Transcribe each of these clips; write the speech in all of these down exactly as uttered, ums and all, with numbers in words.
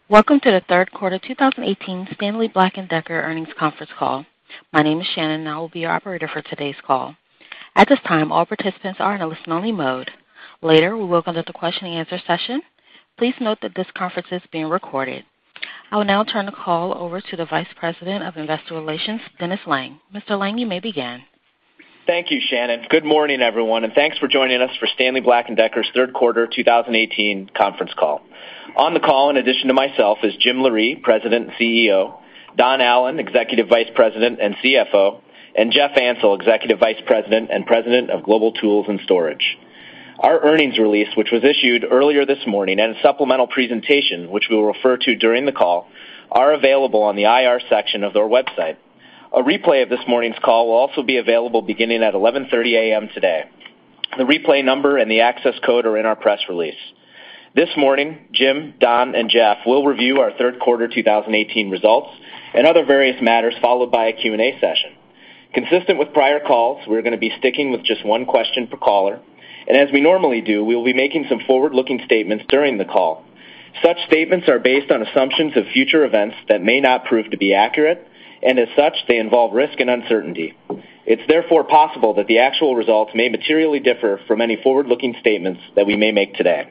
Welcome to the third quarter twenty eighteen Stanley Black and Decker earnings conference call. My name is Shannon and I will be your operator for today's call. At this time, all participants are in a listen-only mode. Later, we will conduct a question-and-answer session. Please note that this conference is being recorded. I will now turn the call over to the Vice President of Investor Relations, Dennis Lange. Mister Lange, you may begin. Thank you, Shannon. Good morning, everyone, and thanks for joining us for Stanley Black and Decker's third quarter twenty eighteen conference call. On the call, in addition to myself, is Jim Loree, President and C E O, Don Allen, Executive Vice President and C F O, and Jeff Ansell, Executive Vice President and President of Global Tools and Storage. Our earnings release, which was issued earlier this morning, and a supplemental presentation, which we will refer to during the call, are available on the I R section of our website. A replay of this morning's call will also be available beginning at eleven thirty a.m. today. The replay number and the access code are in our press release. This morning, Jim, Don, and Jeff will review our third quarter twenty eighteen results and other various matters, followed by a Q and A session. Consistent with prior calls, we're going to be sticking with just one question per caller, and as we normally do, we will be making some forward-looking statements during the call. Such statements are based on assumptions of future events that may not prove to be accurate, and as such, they involve risk and uncertainty. It's therefore possible that the actual results may materially differ from any forward-looking statements that we may make today.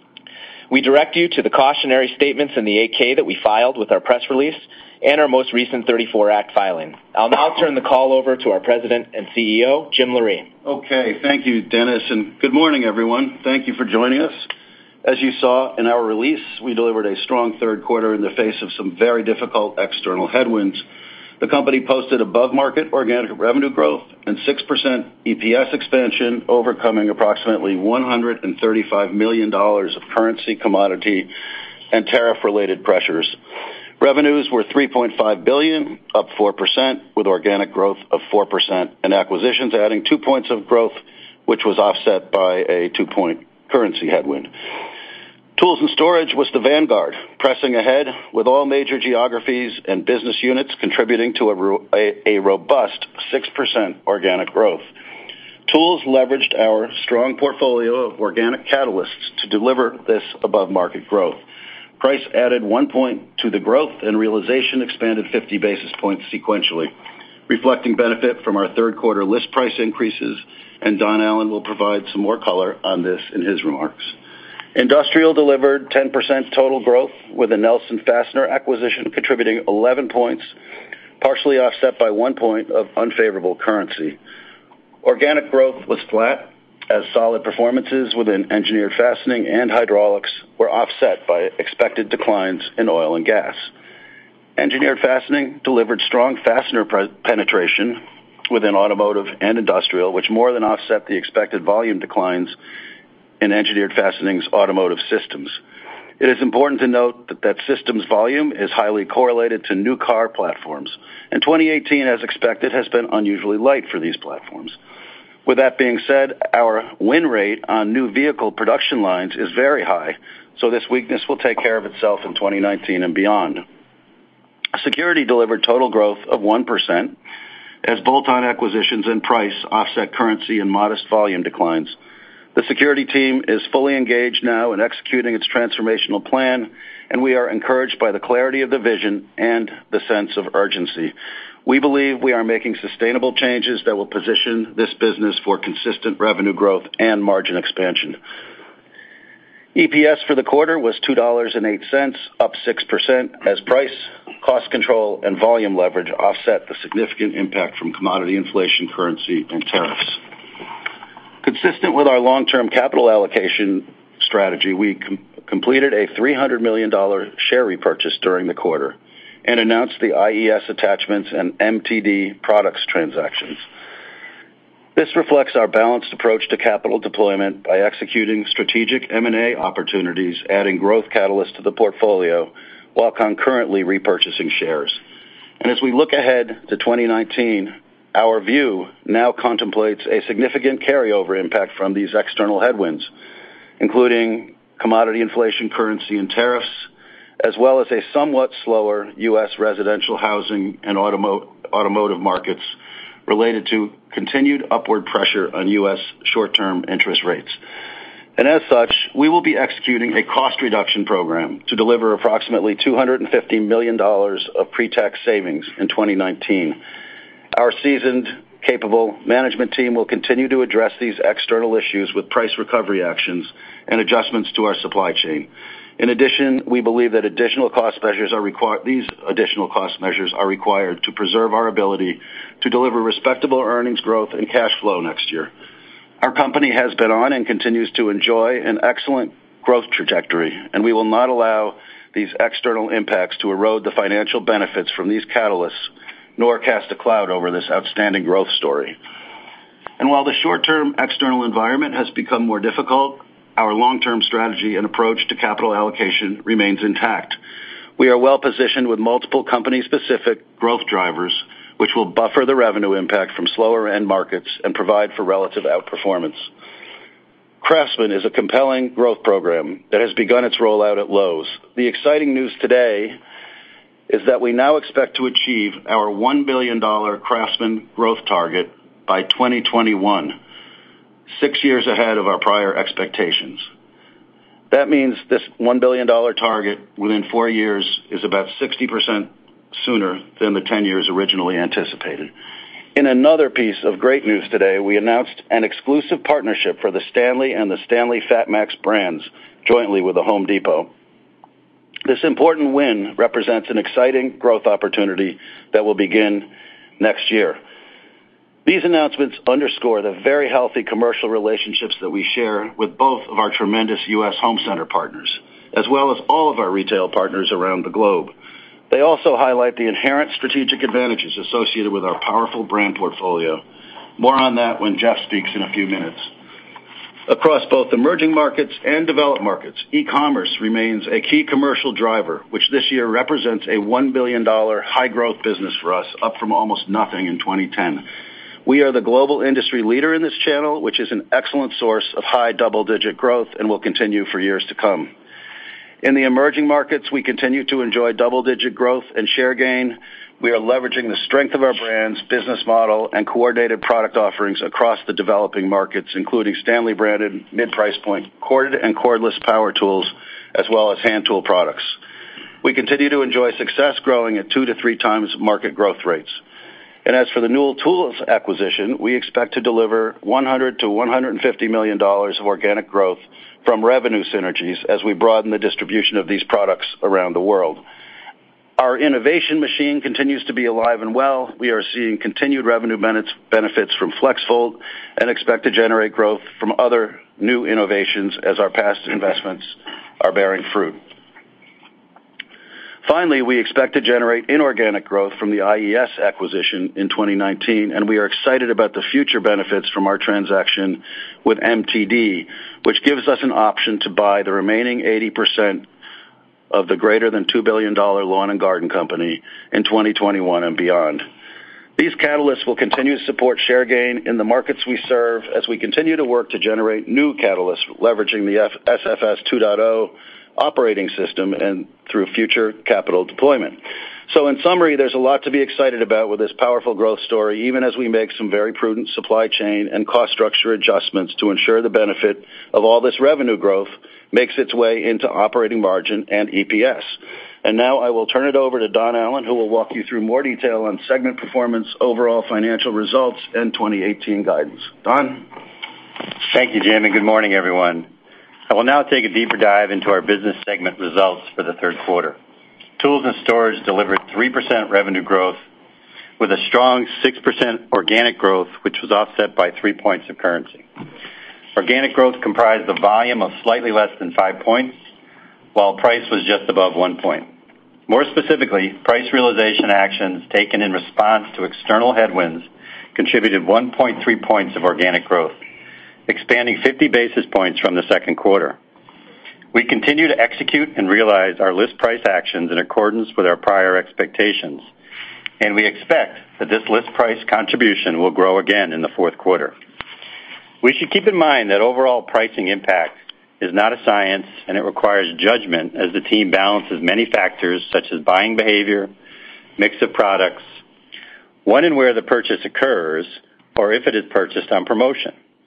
We direct you to the cautionary statements in the eight K that we filed with our press release and our most recent thirty-four Act filing. I'll now turn the call over to our President and C E O, Jim Loree. Okay, thank you, Dennis, and good morning, everyone. Thank you for joining us. As you saw in our release, we delivered a strong third quarter in the face of some very difficult external headwinds. The company posted above-market organic revenue growth and six percent E P S expansion, overcoming approximately one hundred thirty-five million dollars of currency, commodity, and tariff-related pressures. Revenues were three point five billion dollars, up four percent, with organic growth of four percent, and acquisitions adding two points of growth, which was offset by a two-point currency headwind. Tools and Storage was the vanguard, pressing ahead with all major geographies and business units contributing to a, a, a robust six percent organic growth. Tools leveraged our strong portfolio of organic catalysts to deliver this above-market growth. Price added one point to the growth, and realization expanded fifty basis points sequentially, reflecting benefit from our third quarter list price increases, and Don Allen will provide some more color on this in his remarks. Industrial delivered ten percent total growth, with the Nelson Fastener acquisition contributing eleven points, partially offset by one point of unfavorable currency. Organic growth was flat, as solid performances within engineered fastening and hydraulics were offset by expected declines in oil and gas. Engineered fastening delivered strong fastener pre- penetration within automotive and industrial, which more than offset the expected volume declines in engineered fastening's automotive systems. It is important to note that that systems volume is highly correlated to new car platforms, and twenty eighteen, as expected, has been unusually light for these platforms. With that being said, our win rate on new vehicle production lines is very high, so this weakness will take care of itself in twenty nineteen and beyond. Security delivered total growth of one percent, as bolt-on acquisitions and price offset currency and modest volume declines. The security team is fully engaged now in executing its transformational plan, and we are encouraged by the clarity of the vision and the sense of urgency. We believe we are making sustainable changes that will position this business for consistent revenue growth and margin expansion. E P S for the quarter was two dollars and eight cents, up six percent, as price, cost control, and volume leverage offset the significant impact from commodity inflation, currency, and tariffs. Consistent with our long-term capital allocation strategy, we com- completed a three hundred million dollars share repurchase during the quarter and announced the I E S attachments and M T D products transactions. This reflects our balanced approach to capital deployment by executing strategic M and A opportunities, adding growth catalysts to the portfolio, while concurrently repurchasing shares. And as we look ahead to twenty nineteen, our view now contemplates a significant carryover impact from these external headwinds, including commodity inflation, currency, and tariffs, as well as a somewhat slower U S residential housing and automo- automotive markets related to continued upward pressure on U S short-term interest rates. And as such, we will be executing a cost reduction program to deliver approximately two hundred fifty million dollars of pre-tax savings in twenty nineteen. Our seasoned, capable management team will continue to address these external issues with price recovery actions and adjustments to our supply chain. In addition, we believe that additional cost measures are required. These additional cost measures are required to preserve our ability to deliver respectable earnings growth and cash flow next year. Our company has been on and continues to enjoy an excellent growth trajectory, and we will not allow these external impacts to erode the financial benefits from these catalysts, nor cast a cloud over this outstanding growth story. And while the short-term external environment has become more difficult, our long-term strategy and approach to capital allocation remains intact. We are well positioned with multiple company-specific growth drivers, which will buffer the revenue impact from slower end markets and provide for relative outperformance. Craftsman is a compelling growth program that has begun its rollout at Lowe's. The exciting news today is that we now expect to achieve our one billion dollars Craftsman growth target by twenty twenty-one, six years ahead of our prior expectations. That means this one billion dollars target within four years is about sixty percent sooner than the ten years originally anticipated. In another piece of great news today, we announced an exclusive partnership for the Stanley and the Stanley FatMax brands jointly with the Home Depot. This important win represents an exciting growth opportunity that will begin next year. These announcements underscore the very healthy commercial relationships that we share with both of our tremendous U S home center partners, as well as all of our retail partners around the globe. They also highlight the inherent strategic advantages associated with our powerful brand portfolio. More on that when Jeff speaks in a few minutes. Across both emerging markets and developed markets, e-commerce remains a key commercial driver, which this year represents a one billion dollars high-growth business for us, up from almost nothing in twenty ten. We are the global industry leader in this channel, which is an excellent source of high double-digit growth and will continue for years to come. In the emerging markets, we continue to enjoy double-digit growth and share gain. We are leveraging the strength of our brands, business model, and coordinated product offerings across the developing markets, including Stanley-branded mid-price point corded and cordless power tools, as well as hand tool products. We continue to enjoy success growing at two to three times market growth rates. And as for the Newell Tools acquisition, we expect to deliver one hundred to one hundred fifty million dollars of organic growth from revenue synergies as we broaden the distribution of these products around the world. Our innovation machine continues to be alive and well. We are seeing continued revenue benefits from FlexVolt and expect to generate growth from other new innovations as our past investments are bearing fruit. Finally, we expect to generate inorganic growth from the I E S acquisition in twenty nineteen, and we are excited about the future benefits from our transaction with M T D, which gives us an option to buy the remaining eighty percent of the greater than two billion dollars lawn and garden company in twenty twenty-one and beyond. These catalysts will continue to support share gain in the markets we serve as we continue to work to generate new catalysts, leveraging the S F S two point oh operating system and through future capital deployment. So in summary, there's a lot to be excited about with this powerful growth story, even as we make some very prudent supply chain and cost structure adjustments to ensure the benefit of all this revenue growth makes its way into operating margin and E P S. And now I will turn it over to Don Allan, who will walk you through more detail on segment performance, overall financial results, and twenty eighteen guidance. Don? Thank you, Jim, and good morning, everyone. I will now take a deeper dive into our business segment results for the third quarter. Tools and Storage delivered three percent revenue growth with a strong six percent organic growth, which was offset by three points of currency. Organic growth comprised the volume of slightly less than five points, while price was just above one point. More specifically, price realization actions taken in response to external headwinds contributed one point three points of organic growth, expanding fifty basis points from the second quarter. We continue to execute and realize our list price actions in accordance with our prior expectations, and we expect that this list price contribution will grow again in the fourth quarter. We should keep in mind that overall pricing impact is not a science, and it requires judgment as the team balances many factors such as buying behavior, mix of products, when and where the purchase occurs, or if it is purchased on promotion.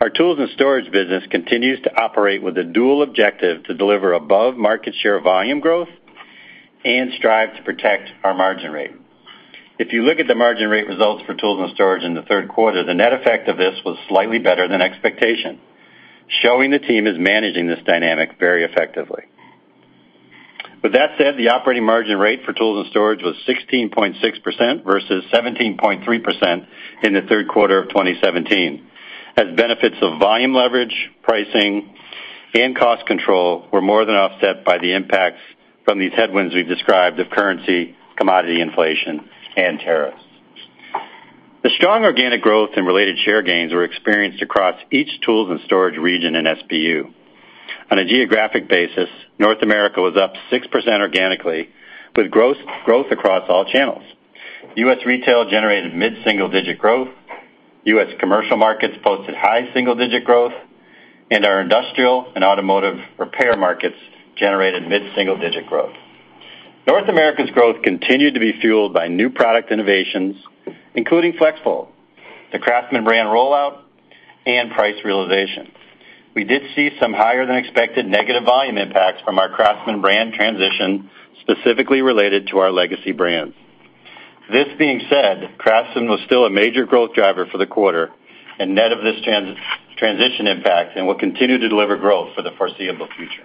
Our tools and storage business continues to operate with a dual objective to deliver above market share volume growth and strive to protect our margin rate. If you look at the margin rate results for tools and storage in the third quarter, the net effect of this was slightly better than expectation, showing the team is managing this dynamic very effectively. With that said, the operating margin rate for tools and storage was sixteen point six percent versus seventeen point three percent in the third quarter of twenty seventeen, as benefits of volume leverage, pricing, and cost control were more than offset by the impacts from these headwinds we've described of currency, commodity inflation, and tariffs. The strong organic growth and related share gains were experienced across each tools and storage region in S B U. On a geographic basis, North America was up six percent organically, with growth, growth across all channels. U S retail generated mid-single-digit growth, U S commercial markets posted high single-digit growth, and our industrial and automotive repair markets generated mid-single-digit growth. North America's growth continued to be fueled by new product innovations, including FlexVolt, the Craftsman brand rollout, and price realization. We did see some higher than expected negative volume impacts from our Craftsman brand transition, specifically related to our legacy brands. This being said, Craftsman was still a major growth driver for the quarter and net of this trans- transition impact, and will continue to deliver growth for the foreseeable future.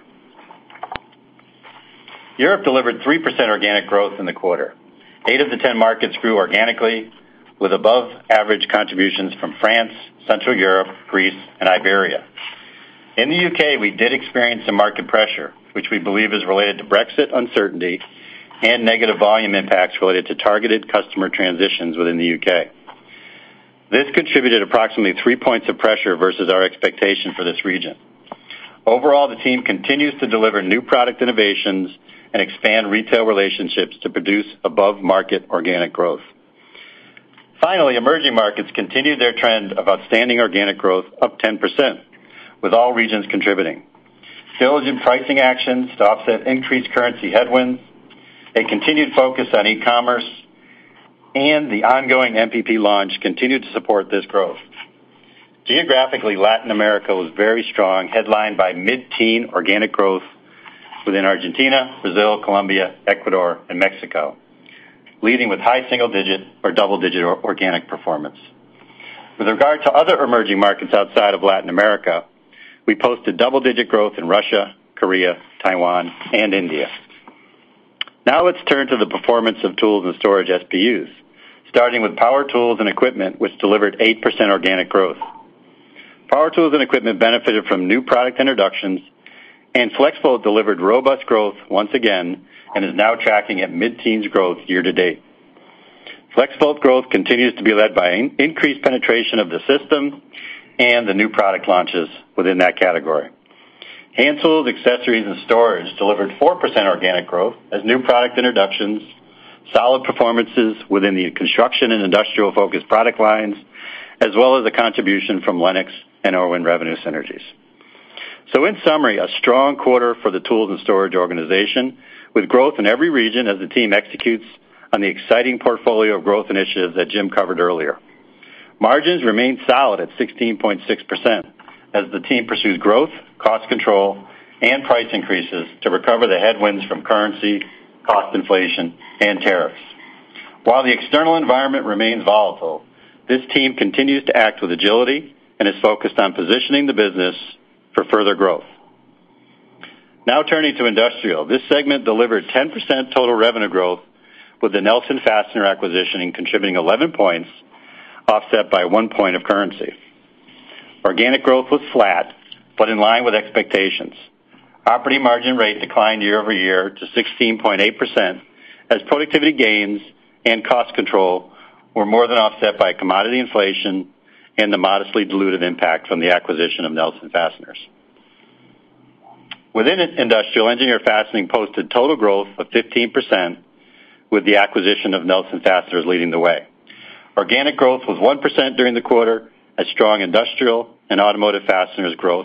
Europe delivered three percent organic growth in the quarter. Eight of the ten markets grew organically, with above-average contributions from France, Central Europe, Greece, and Iberia. In the U K, we did experience some market pressure, which we believe is related to Brexit uncertainty and negative volume impacts related to targeted customer transitions within the U K. This contributed approximately three points of pressure versus our expectation for this region. Overall, the team continues to deliver new product innovations and expand retail relationships to produce above-market organic growth. Finally, emerging markets continued their trend of outstanding organic growth, up ten percent, with all regions contributing. Diligent pricing actions to offset increased currency headwinds, a continued focus on e-commerce, and the ongoing M P P launch continued to support this growth. Geographically, Latin America was very strong, headlined by mid-teen organic growth within Argentina, Brazil, Colombia, Ecuador, and Mexico, leading with high single-digit or double-digit organic performance. With regard to other emerging markets outside of Latin America, we posted double-digit growth in Russia, Korea, Taiwan, and India. Now let's turn to the performance of tools and storage S B Us, starting with power tools and equipment, which delivered eight percent organic growth. Power tools and equipment benefited from new product introductions, and FlexVolt delivered robust growth once again and is now tracking at mid-teens growth year-to-date. FlexVolt growth continues to be led by in- increased penetration of the system and the new product launches within that category. Hand tools, accessories, and storage delivered four percent organic growth as new product introductions, solid performances within the construction and industrial-focused product lines, as well as a contribution from Lennox and Orwin revenue synergies. So in summary, a strong quarter for the tools and storage organization, with growth in every region as the team executes on the exciting portfolio of growth initiatives that Jim covered earlier. Margins remain solid at sixteen point six percent as the team pursues growth, cost control, and price increases to recover the headwinds from currency, cost inflation, and tariffs. While the external environment remains volatile, this team continues to act with agility and is focused on positioning the business for further growth. Now turning to industrial. This segment delivered ten percent total revenue growth, with the Nelson Fastener acquisition contributing eleven points, offset by one point of currency. Organic growth was flat, but in line with expectations. Operating margin rate declined year over year to sixteen point eight percent as productivity gains and cost control were more than offset by commodity inflation and the modestly dilutive impact from the acquisition of Nelson Fasteners. Within industrial, engineered fastening posted total growth of fifteen percent, with the acquisition of Nelson Fasteners leading the way. Organic growth was one percent during the quarter, as strong industrial and automotive fasteners growth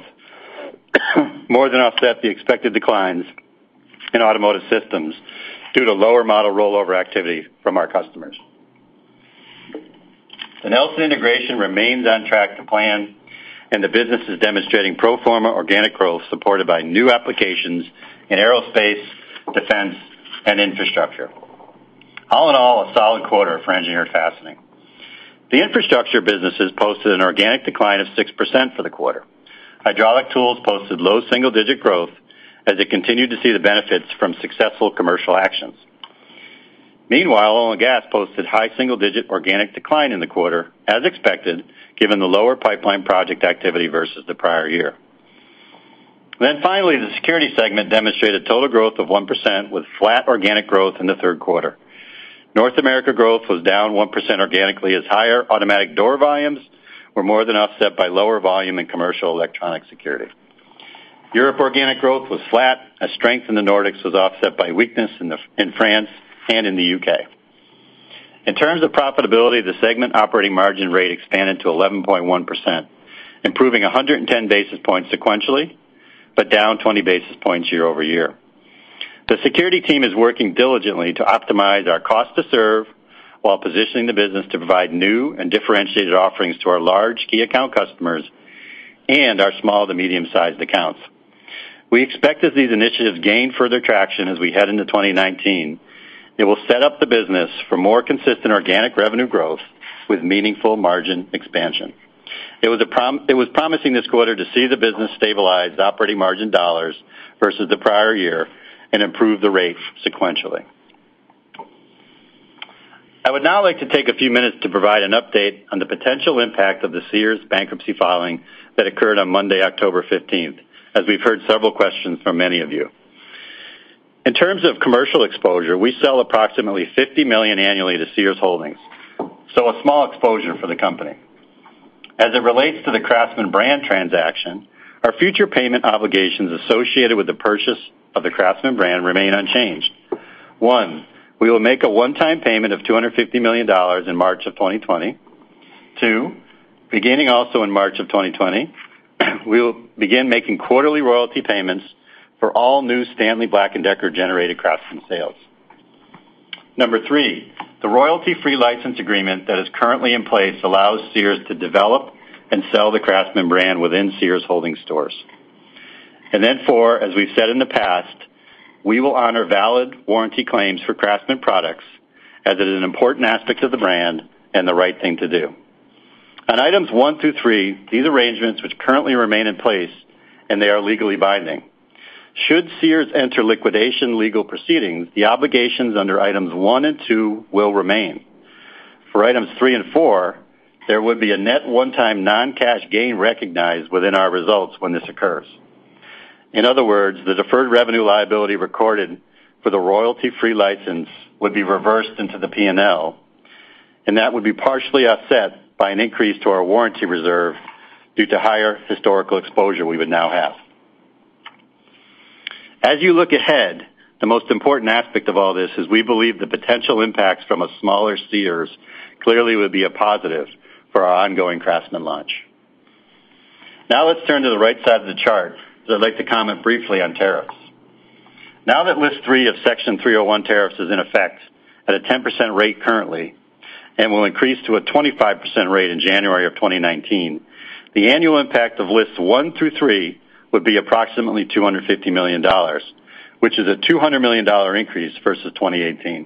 more than offset the expected declines in automotive systems due to lower model rollover activity from our customers. The Nelson integration remains on track to plan, and the business is demonstrating pro forma organic growth supported by new applications in aerospace, defense, and infrastructure. All in all, a solid quarter for Engineered Fastening. The infrastructure businesses posted an organic decline of six percent for the quarter. Hydraulic tools posted low single-digit growth as it continued to see the benefits from successful commercial actions. Meanwhile, oil and gas posted high single-digit organic decline in the quarter, as expected, given the lower pipeline project activity versus the prior year. Then finally, the security segment demonstrated total growth of one percent with flat organic growth in the third quarter. North America growth was down one percent organically as higher automatic door volumes were more than offset by lower volume in commercial electronic security. Europe organic growth was flat as strength in the Nordics was offset by weakness in, the, in France and in the U K. In terms of profitability, the segment operating margin rate expanded to eleven point one percent, improving one hundred ten basis points sequentially, but down twenty basis points year over year. The security team is working diligently to optimize our cost to serve while positioning the business to provide new and differentiated offerings to our large key account customers and our small to medium-sized accounts. We expect as these initiatives gain further traction as we head into twenty nineteen, it will set up the business for more consistent organic revenue growth with meaningful margin expansion. It was, a prom- it was promising this quarter to see the business stabilize operating margin dollars versus the prior year and improve the rate sequentially. I would now like to take a few minutes to provide an update on the potential impact of the Sears bankruptcy filing that occurred on Monday, October fifteenth, as we've heard several questions from many of you. In terms of commercial exposure, we sell approximately fifty million dollars annually to Sears Holdings, so a small exposure for the company. As it relates to the Craftsman brand transaction, our future payment obligations associated with the purchase of the Craftsman brand remain unchanged. One, we will make a one-time payment of two hundred fifty million dollars in March of twenty twenty. Two, beginning also in March of twenty twenty, we will begin making quarterly royalty payments for all new Stanley Black and Decker generated Craftsman sales. Number three, the royalty-free license agreement that is currently in place allows Sears to develop and sell the Craftsman brand within Sears Holdings stores. And then four, as we've said in the past, we will honor valid warranty claims for Craftsman products as it is an important aspect of the brand and the right thing to do. On items one through three, these arrangements which currently remain in place and they are legally binding. Should Sears enter liquidation legal proceedings, the obligations under items one and two will remain. For items three and four, there would be a net one-time non-cash gain recognized within our results when this occurs. In other words, the deferred revenue liability recorded for the royalty-free license would be reversed into the P and L, and that would be partially offset by an increase to our warranty reserve due to higher historical exposure we would now have. As you look ahead, the most important aspect of all this is we believe the potential impacts from a smaller Sears clearly would be a positive for our ongoing Craftsman launch. Now let's turn to the right side of the chart, as I'd like to comment briefly on tariffs. Now that List three of Section three oh one tariffs is in effect at a ten percent rate currently and will increase to a twenty-five percent rate in January of twenty nineteen, the annual impact of Lists one through three would be approximately two hundred fifty million dollars, which is a two hundred million dollars increase versus twenty eighteen.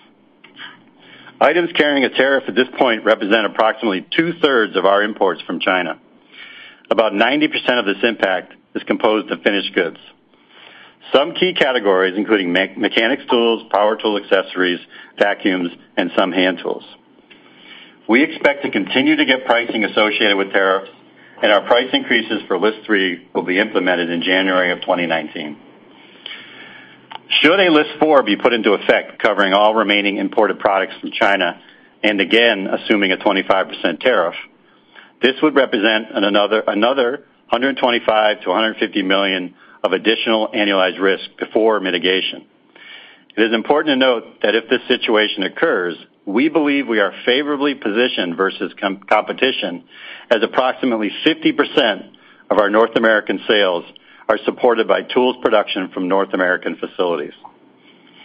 Items carrying a tariff at this point represent approximately two-thirds of our imports from China. About ninety percent of this impact is composed of finished goods. Some key categories, including me- mechanics tools, power tool accessories, vacuums, and some hand tools. We expect to continue to get pricing associated with tariffs, and our price increases for List three will be implemented in January of twenty nineteen. Should a List four be put into effect covering all remaining imported products from China, and again assuming a twenty-five percent tariff, this would represent an another, another one hundred twenty-five to one hundred fifty million dollars of additional annualized risk before mitigation. It is important to note that if this situation occurs, we believe we are favorably positioned versus com- competition as approximately fifty percent of our North American sales are supported by tools production from North American facilities.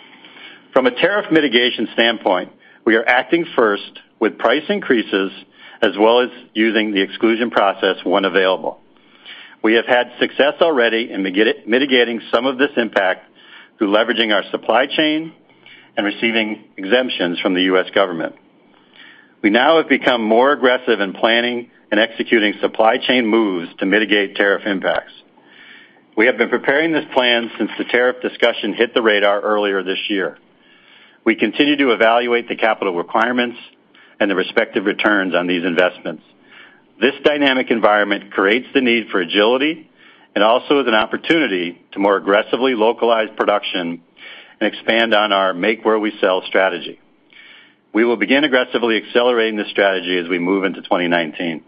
From a tariff mitigation standpoint, we are acting first with price increases as well as using the exclusion process when available. We have had success already in mitigating some of this impact through leveraging our supply chain and receiving exemptions from the U S government. We now have become more aggressive in planning and executing supply chain moves to mitigate tariff impacts. We have been preparing this plan since the tariff discussion hit the radar earlier this year. We continue to evaluate the capital requirements and the respective returns on these investments. This dynamic environment creates the need for agility and also is an opportunity to more aggressively localize production and expand on our make where we sell strategy. We will begin aggressively accelerating this strategy as we move into twenty nineteen.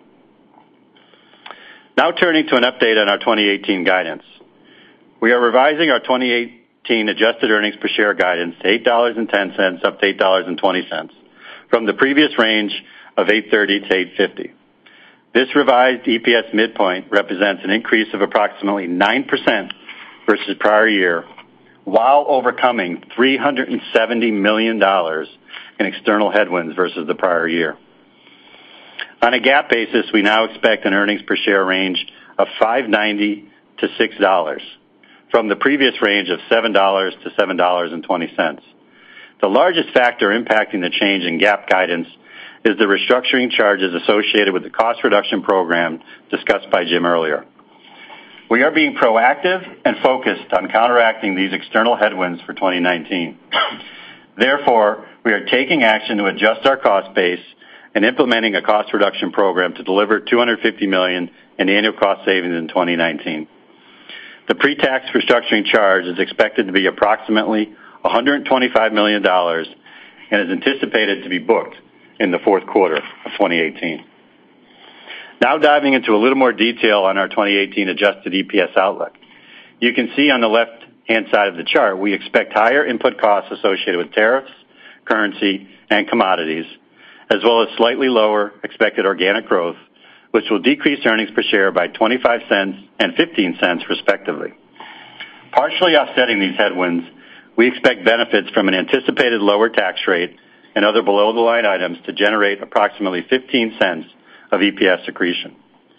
Now turning to an update on our twenty eighteen guidance. We are revising our twenty eighteen adjusted earnings per share guidance to eight dollars and ten cents up to eight dollars and twenty cents from the previous range of eight thirty to eight fifty. This revised E P S midpoint represents an increase of approximately nine percent versus prior year, while overcoming three hundred seventy million dollars in external headwinds versus the prior year. On a GAAP basis, we now expect an earnings per share range of five ninety to six dollars from the previous range of seven dollars to seven dollars and twenty cents. The largest factor impacting the change in GAAP guidance is the restructuring charges associated with the cost reduction program discussed by Jim earlier. We are being proactive and focused on counteracting these external headwinds for twenty nineteen. Therefore, we are taking action to adjust our cost base and implementing a cost reduction program to deliver two hundred fifty million dollars in annual cost savings in twenty nineteen. The pre-tax restructuring charge is expected to be approximately one hundred twenty-five million dollars and is anticipated to be booked in the fourth quarter of twenty eighteen. Now diving into a little more detail on our twenty eighteen adjusted E P S outlook. You can see on the left-hand side of the chart, we expect higher input costs associated with tariffs, currency, and commodities, as well as slightly lower expected organic growth, which will decrease earnings per share by twenty-five cents and fifteen cents respectively. Partially offsetting these headwinds, we expect benefits from an anticipated lower tax rate and other below-the-line items to generate approximately fifteen cents of E P S accretion.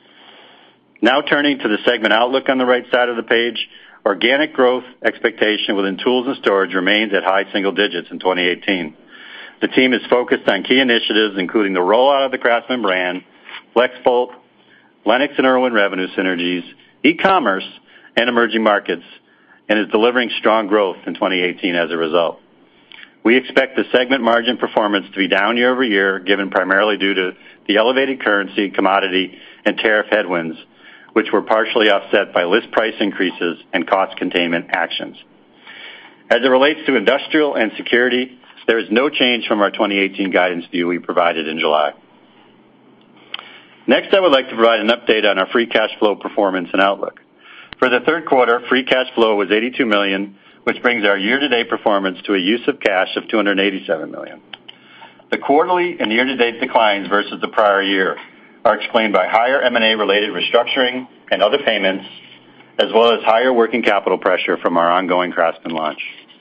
Now turning to the segment outlook on the right side of the page, organic growth expectation within Tools and Storage remains at high single digits in twenty eighteen. The team is focused on key initiatives including the rollout of the Craftsman brand, FlexVolt, Lennox and Irwin revenue synergies, e-commerce, and emerging markets, and is delivering strong growth in twenty eighteen as a result. We expect the segment margin performance to be down year over year, given primarily due to the elevated currency, commodity, and tariff headwinds, which were partially offset by list price increases and cost containment actions. As it relates to industrial and security, there is no change from our twenty eighteen guidance view we provided in July. Next, I would like to provide an update on our free cash flow performance and outlook. For the third quarter, free cash flow was eighty-two million dollars, which brings our year-to-date performance to a use of cash of two hundred eighty-seven million dollars. The quarterly and year-to-date declines versus the prior year are explained by higher M and A-related restructuring and other payments, as well as higher working capital pressure from our ongoing Craftsman launch.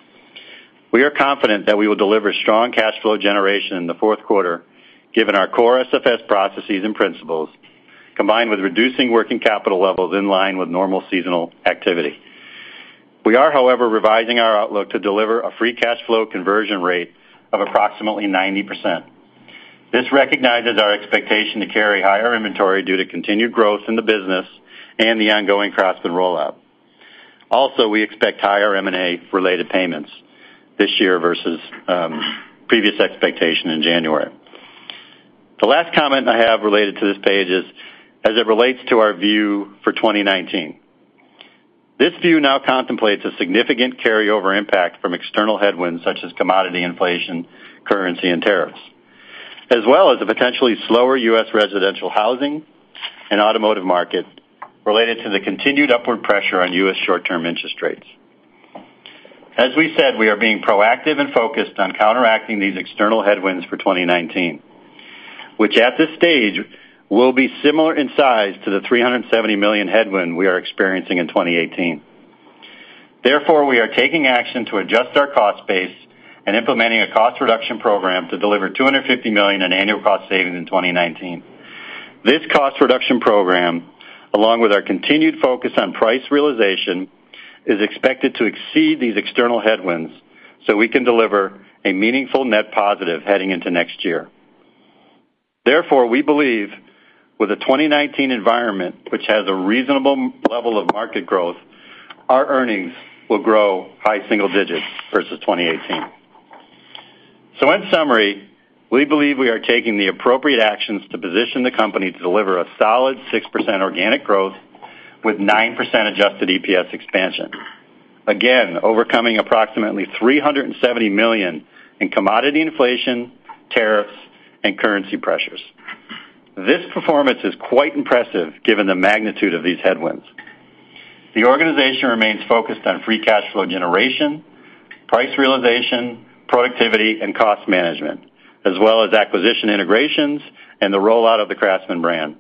We are confident that we will deliver strong cash flow generation in the fourth quarter, given our core S F S processes and principles, combined with reducing working capital levels in line with normal seasonal activity. We are, however, revising our outlook to deliver a free cash flow conversion rate of approximately ninety percent. This recognizes our expectation to carry higher inventory due to continued growth in the business and the ongoing Craftsman rollout. Also, we expect higher M and A-related payments this year versus um, previous expectation in January. The last comment I have related to this page is as it relates to our view for twenty nineteen. This view now contemplates a significant carryover impact from external headwinds such as commodity inflation, currency, and tariffs, as well as a potentially slower U S residential housing and automotive market related to the continued upward pressure on U S short-term interest rates. As we said, we are being proactive and focused on counteracting these external headwinds for twenty nineteen, which at this stage will be similar in size to the three hundred seventy million dollars headwind we are experiencing in twenty eighteen. Therefore, we are taking action to adjust our cost base and implementing a cost reduction program to deliver two hundred fifty million dollars in annual cost savings in twenty nineteen. This cost reduction program, along with our continued focus on price realization, is expected to exceed these external headwinds so we can deliver a meaningful net positive heading into next year. Therefore, we believe with a twenty nineteen environment which has a reasonable level of market growth, our earnings will grow high single digits versus twenty eighteen. So in summary, we believe we are taking the appropriate actions to position the company to deliver a solid six percent organic growth with nine percent adjusted E P S expansion. Again, overcoming approximately three hundred seventy million dollars in commodity inflation, tariffs, and currency pressures. This performance is quite impressive given the magnitude of these headwinds. The organization remains focused on free cash flow generation, price realization, productivity, and cost management, as well as acquisition integrations and the rollout of the Craftsman brand.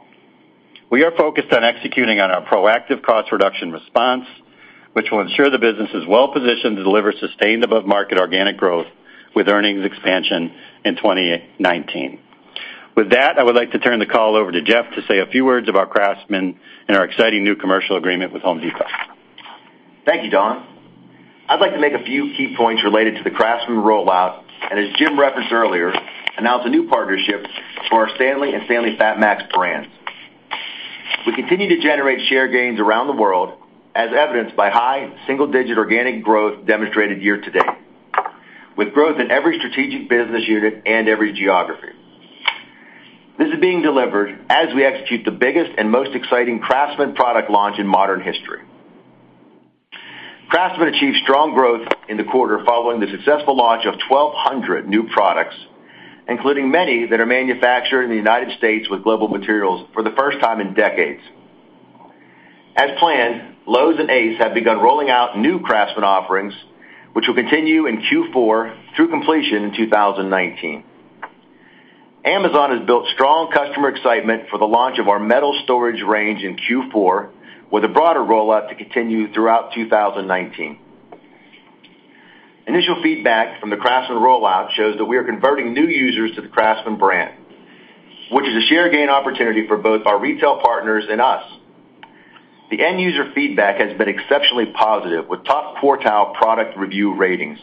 We are focused on executing on our proactive cost reduction response, which will ensure the business is well positioned to deliver sustained above-market organic growth with earnings expansion in twenty nineteen. With that, I would like to turn the call over to Jeff to say a few words about Craftsman and our exciting new commercial agreement with Home Depot. Thank you, Don. I'd like to make a few key points related to the Craftsman rollout, and as Jim referenced earlier, announce a new partnership for our Stanley and Stanley FatMax brands. We continue to generate share gains around the world, as evidenced by high single-digit organic growth demonstrated year to date, with growth in every strategic business unit and every geography. This is being delivered as we execute the biggest and most exciting Craftsman product launch in modern history. Craftsman achieved strong growth in the quarter following the successful launch of twelve hundred new products, including many that are manufactured in the United States with global materials for the first time in decades. As planned, Lowe's and Ace have begun rolling out new Craftsman offerings, which will continue in Q four through completion in two thousand nineteen. Amazon has built strong customer excitement for the launch of our metal storage range in Q four, with a broader rollout to continue throughout two thousand nineteen. Initial feedback from the Craftsman rollout shows that we are converting new users to the Craftsman brand, which is a share gain opportunity for both our retail partners and us. The end user feedback has been exceptionally positive, with top quartile product review ratings.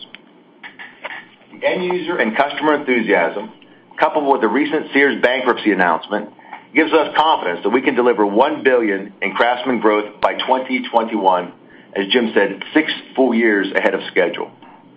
The end user and customer enthusiasm, coupled with the recent Sears bankruptcy announcement, gives us confidence that we can deliver one billion dollars in Craftsman growth by twenty twenty-one, as Jim said, six full years ahead of schedule.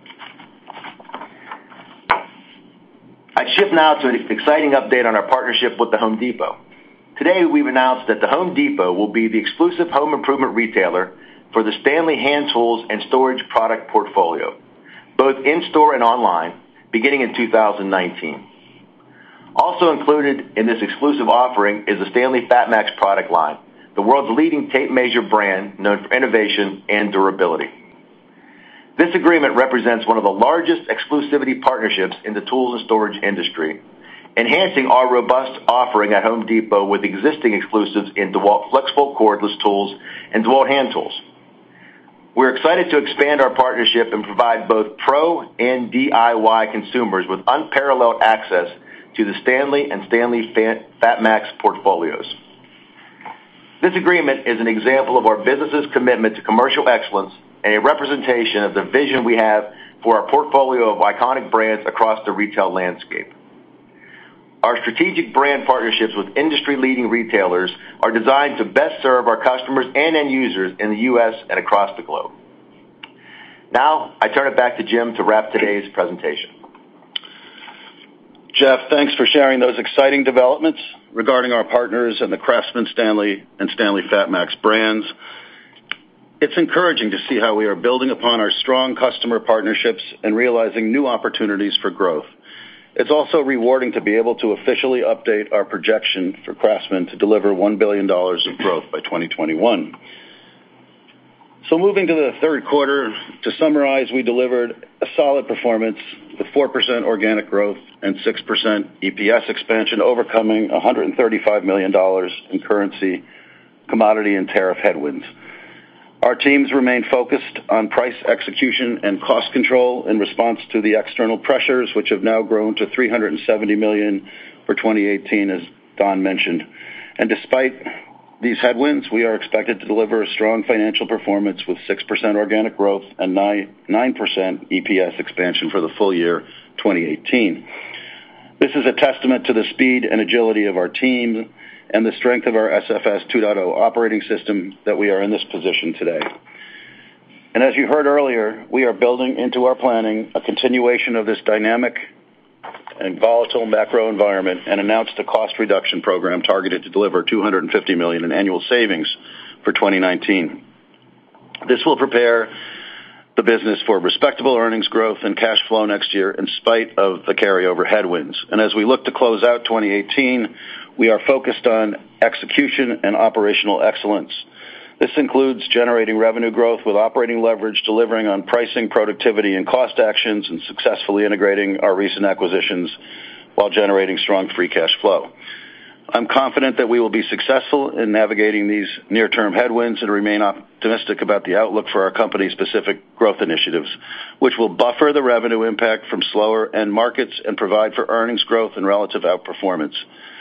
I'd shift now to an exciting update on our partnership with the Home Depot. Today, we've announced that the Home Depot will be the exclusive home improvement retailer for the Stanley hand tools and storage product portfolio, both in-store and online, beginning in two thousand nineteen. Also included in this exclusive offering is the Stanley FatMax product line, the world's leading tape measure brand known for innovation and durability. This agreement represents one of the largest exclusivity partnerships in the tools and storage industry, enhancing our robust offering at Home Depot with existing exclusives in DeWalt flexible cordless tools and DeWalt hand tools. We're excited to expand our partnership and provide both pro and D I Y consumers with unparalleled access to the Stanley and Stanley FatMax portfolios. This agreement is an example of our business's commitment to commercial excellence and a representation of the vision we have for our portfolio of iconic brands across the retail landscape. Our strategic brand partnerships with industry-leading retailers are designed to best serve our customers and end users in the U S and across the globe. Now, I turn it back to Jim to wrap today's presentation. Jeff, thanks for sharing those exciting developments regarding our partners and the Craftsman Stanley and Stanley FatMax brands. It's encouraging to see how we are building upon our strong customer partnerships and realizing new opportunities for growth. It's also rewarding to be able to officially update our projection for Craftsman to deliver one billion dollars of growth by twenty twenty-one. So moving to the third quarter, to summarize, we delivered a solid performance with four percent organic growth and six percent E P S expansion, overcoming one hundred thirty-five million dollars in currency, commodity, and tariff headwinds. Our teams remain focused on price execution and cost control in response to the external pressures, which have now grown to three hundred seventy million dollars for twenty eighteen, as Don mentioned. And despite these headwinds, we are expected to deliver a strong financial performance with six percent organic growth and nine percent E P S expansion for the full year twenty eighteen. This is a testament to the speed and agility of our team and the strength of our S F S two point oh operating system that we are in this position today. And as you heard earlier, we are building into our planning a continuation of this dynamic and volatile macro environment and announced a cost reduction program targeted to deliver two hundred fifty million dollars in annual savings for twenty nineteen. This will prepare the business for respectable earnings growth and cash flow next year in spite of the carryover headwinds. And as we look to close out twenty eighteen, we are focused on execution and operational excellence. This includes generating revenue growth with operating leverage, delivering on pricing, productivity, and cost actions, and successfully integrating our recent acquisitions while generating strong free cash flow. I'm confident that we will be successful in navigating these near-term headwinds and remain optimistic about the outlook for our company's specific growth initiatives, which will buffer the revenue impact from slower end markets and provide for earnings growth and relative outperformance.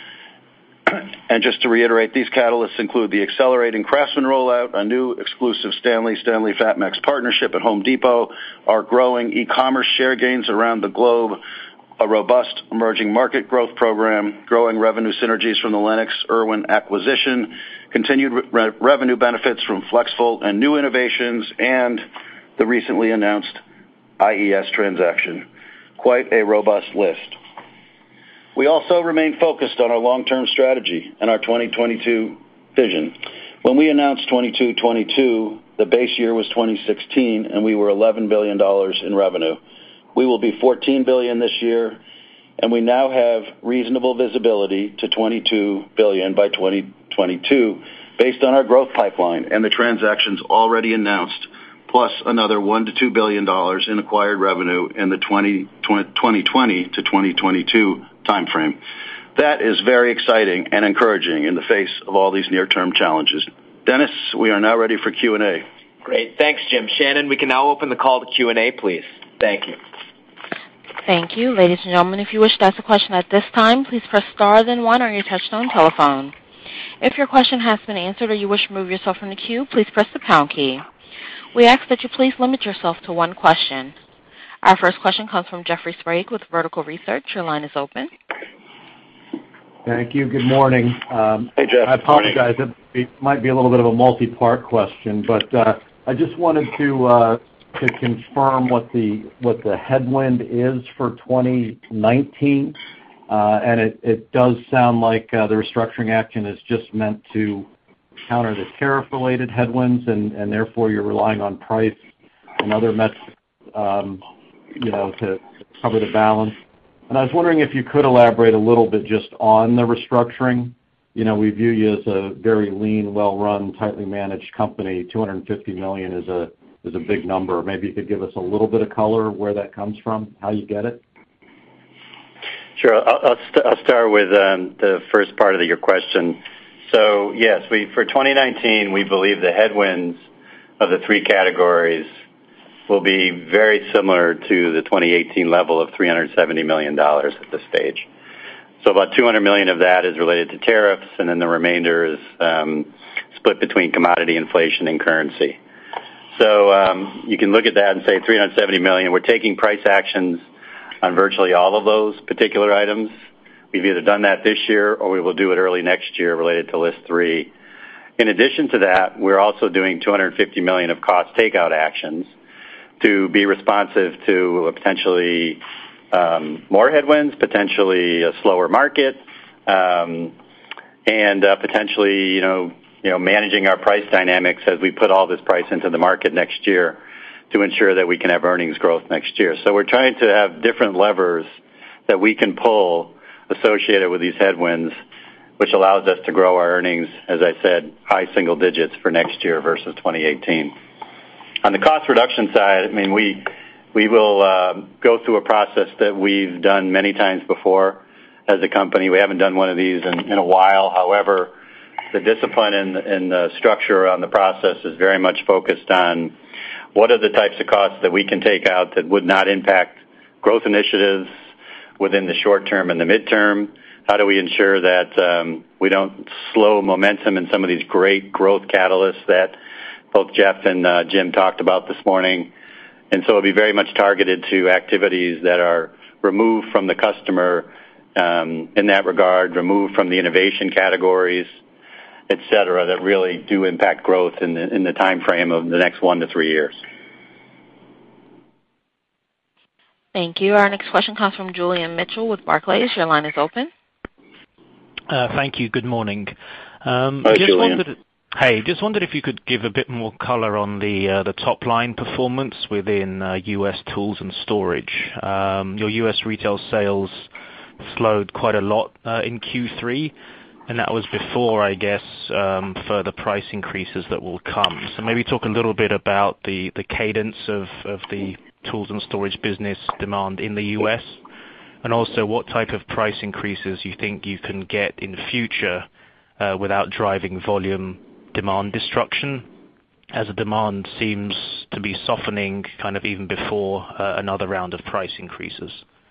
And just to reiterate, these catalysts include the accelerating Craftsman rollout, a new exclusive Stanley Stanley FatMax partnership at Home Depot, our growing e-commerce share gains around the globe, a robust emerging market growth program, growing revenue synergies from the Lennox Irwin acquisition, continued re- revenue benefits from FlexVolt and new innovations, and the recently announced I E S transaction. Quite a robust list. We also remain focused on our long-term strategy and our twenty twenty-two vision. When we announced twenty-two twenty-two, the base year was twenty sixteen, and we were eleven billion dollars in revenue. We will be fourteen billion dollars this year, and we now have reasonable visibility to twenty-two billion dollars by twenty twenty-two based on our growth pipeline and the transactions already announced, plus another one to two billion dollars in acquired revenue in the twenty twenty to twenty twenty-two timeframe. That is very exciting and encouraging in the face of all these near-term challenges. Dennis, we are now ready for Q and A. Great. Thanks, Jim. Shannon, we can now open the call to Q and A, please. Thank you. Thank you. Ladies and gentlemen, if you wish to ask a question at this time, please press star then one on your touchtone telephone. If your question has been answered or you wish to remove yourself from the queue, please press the pound key. We ask that you please limit yourself to one question. Our first question comes from Jeffrey Sprague with Vertical Research. Your line is open. Thank you. Good morning. Um, hey, Jeff. I apologize. It might be a little bit of a multi-part question, but uh, I just wanted to uh, to confirm what the what the headwind is for twenty nineteen, uh, and it, it does sound like uh, the restructuring action is just meant to counter the tariff-related headwinds, and, and therefore you're relying on price and other metrics, um, you know, to cover the balance. And I was wondering if you could elaborate a little bit just on the restructuring. You know, we view you as a very lean, well-run, tightly managed company. two hundred fifty million dollars is a is a big number. Maybe you could give us a little bit of color where that comes from, how you get it. Sure. I'll, I'll, st- I'll start with um, the first part of your question. So, yes, we for twenty nineteen, we believe the headwinds of the three categories will be very similar to the twenty eighteen level of three hundred seventy million dollars at this stage. So about two hundred million dollars of that is related to tariffs, and then the remainder is um, split between commodity inflation and currency. So um, you can look at that and say three hundred seventy million dollars. We're taking price actions on virtually all of those particular items. We've either done that this year or we will do it early next year related to list three. In addition to that, we're also doing two hundred fifty million dollars of cost takeout actions to be responsive to potentially um, more headwinds, potentially a slower market, um, and uh, potentially, you know, you know, managing our price dynamics as we put all this price into the market next year to ensure that we can have earnings growth next year. So we're trying to have different levers that we can pull associated with these headwinds, which allows us to grow our earnings, as I said, high single digits for next year versus twenty eighteen. On the cost reduction side, I mean, we we will uh, go through a process that we've done many times before as a company. We haven't done one of these in, in a while. However, the discipline and, and the structure on the process is very much focused on what are the types of costs that we can take out that would not impact growth initiatives within the short term and the midterm, how do we ensure that um, we don't slow momentum in some of these great growth catalysts that both Jeff and uh, Jim talked about this morning. And so it'll be very much targeted to activities that are removed from the customer um, in that regard, removed from the innovation categories, et cetera, that really do impact growth in the, in the time frame of the next one to three years. Thank you. Our next question comes from Julian Mitchell with Barclays. Your line is open. Uh, thank you. Good morning. Um, Hi, just Julian. wondered, hey, just wondered if you could give a bit more color on the uh, the top line performance within uh, U S Tools and Storage. Um, your U S retail sales slowed quite a lot uh, in Q three, and that was before, I guess, um, further price increases that will come. So maybe talk a little bit about the, the cadence of, of the Tools and Storage business demand in the U S, and also what type of price increases you think you can get in the future uh, without driving volume demand destruction, as the demand seems to be softening kind of even before uh, another round of price increases.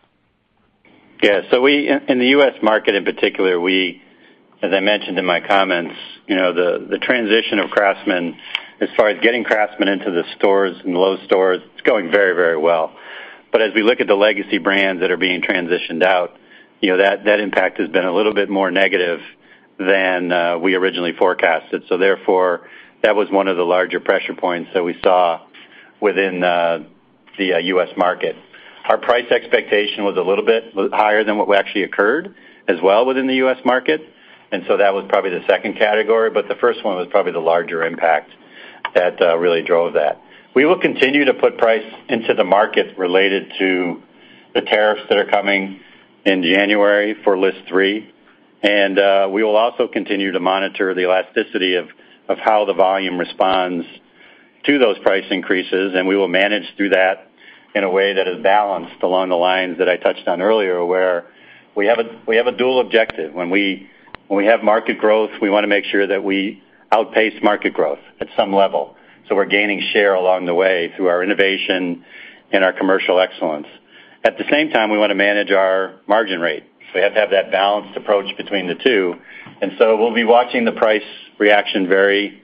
Yeah, so we, in the U S market in particular, we, as I mentioned in my comments, you know, the, the transition of Craftsman, as far as getting Craftsman into the stores and Lowe's stores, it's going very, very well. But as we look at the legacy brands that are being transitioned out, you know, that, that impact has been a little bit more negative than uh, we originally forecasted. So therefore, that was one of the larger pressure points that we saw within uh, the uh, U S market. Our price expectation was a little bit higher than what actually occurred as well within the U S market, and so that was probably the second category, but the first one was probably the larger impact that uh, really drove that. We will continue to put price into the market related to the tariffs that are coming in January for List three, and uh, we will also continue to monitor the elasticity of, of how the volume responds to those price increases, and we will manage through that in a way that is balanced along the lines that I touched on earlier, where we have a we have a dual objective. When we when we have market growth, we want to make sure that we outpace market growth at some level. So we're gaining share along the way through our innovation and our commercial excellence. At the same time, we want to manage our margin rate. So we have to have that balanced approach between the two. And so we'll be watching the price reaction very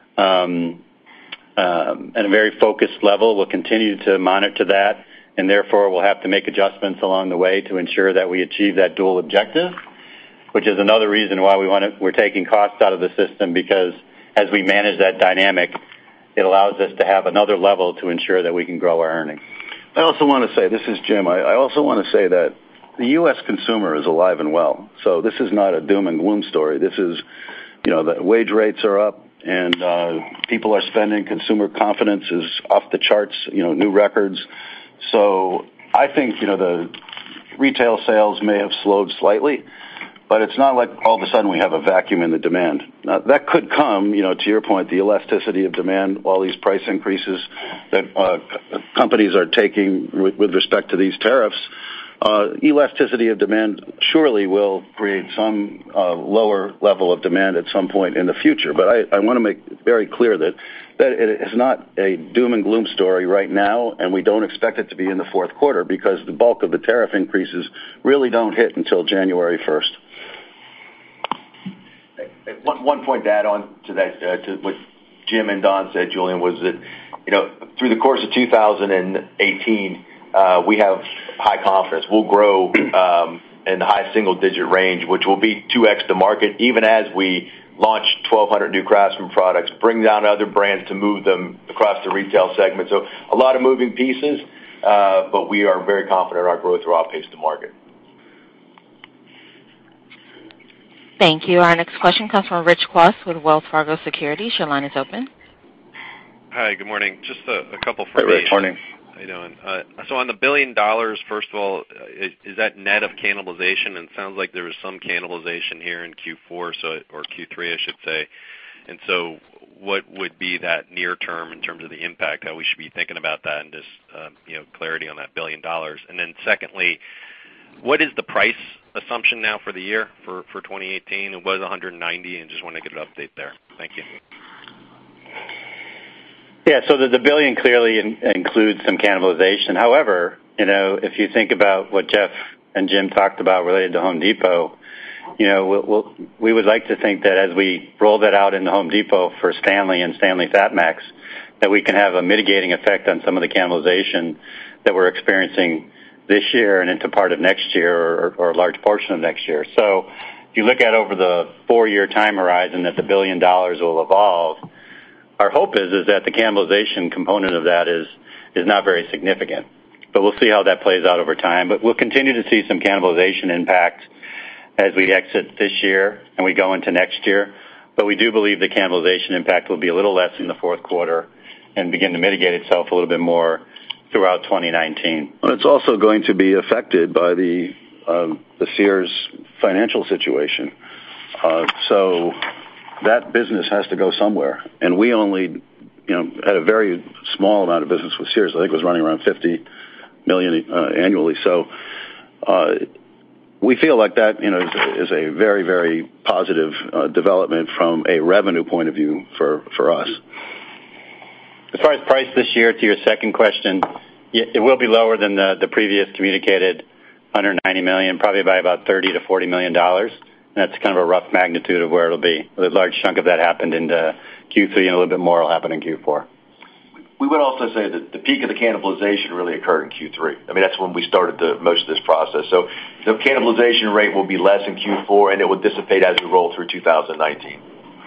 um, Um, at a very focused level. We'll continue to monitor that, and therefore we'll have to make adjustments along the way to ensure that we achieve that dual objective, which is another reason why we want to, we're taking costs out of the system, because as we manage that dynamic, it allows us to have another level to ensure that we can grow our earnings. I also want to say, this is Jim, I, I also want to say that the U S consumer is alive and well. So this is not a doom and gloom story. This is, you know, the wage rates are up, and uh, people are spending. Consumer confidence is off the charts, you know, new records. So I think, you know, the retail sales may have slowed slightly, but it's not like all of a sudden we have a vacuum in the demand. Now, that could come, you know, to your point, the elasticity of demand, all these price increases that uh, companies are taking with, with respect to these tariffs. Uh, elasticity of demand surely will create some uh, lower level of demand at some point in the future. But I, I want to make very clear that, that it is not a doom and gloom story right now, and we don't expect it to be in the fourth quarter, because the bulk of the tariff increases really don't hit until January first. One, one point to add on to that, uh, to what Jim and Don said, Julian, was that, you know, through the course of two thousand eighteen, Uh, we have high confidence. We'll grow um, in the high single-digit range, which will be two X the market, even as we launch twelve hundred new Craftsman products, bring down other brands to move them across the retail segment. So a lot of moving pieces, uh, but we are very confident our growth will outpace the market. Thank you. Our next question comes from Rich Kwas with Wells Fargo Securities. Your line is open. Hi, good morning. Just a, a couple for Hey, me. Rich, morning. How you doing? Uh, so on the billion dollars, first of all, is, is that net of cannibalization? And it sounds like there was some cannibalization here in Q four, so or Q three, I should say. And so, what would be that near term in terms of the impact? How we should be thinking about that, and just uh, you know, clarity on that billion dollars. And then, secondly, what is the price assumption now for the year for for twenty eighteen? It was one hundred ninety, and just want to get an update there. Thank you. Yeah, so the, the billion clearly in, includes some cannibalization. However, you know, if you think about what Jeff and Jim talked about related to Home Depot, you know, we'll, we'll, we would like to think that as we roll that out in the Home Depot for Stanley and Stanley FatMax, that we can have a mitigating effect on some of the cannibalization that we're experiencing this year and into part of next year, or, or a large portion of next year. So if you look at over the four-year time horizon that the billion dollars will evolve, our hope is is that the cannibalization component of that is is not very significant. But we'll see how that plays out over time. But we'll continue to see some cannibalization impact as we exit this year and we go into next year. But we do believe the cannibalization impact will be a little less in the fourth quarter and begin to mitigate itself a little bit more throughout twenty nineteen. Well, it's also going to be affected by the um, the Sears financial situation. Uh, so that business has to go somewhere, and we only, you know, had a very small amount of business with Sears. I think it was running around fifty million uh, annually. So uh, we feel like that, you know, is, is a very, very positive uh, development from a revenue point of view for for us. As far as price this year, to your second question, it will be lower than the, the previous communicated one hundred ninety million dollars, probably by about thirty to forty million dollars. And that's kind of a rough magnitude of where it'll be. A large chunk of that happened in Q three, and a little bit more will happen in Q four. We would also say that the peak of the cannibalization really occurred in Q three. I mean, that's when we started the, most of this process. So the cannibalization rate will be less in Q four, and it will dissipate as we roll through two thousand nineteen.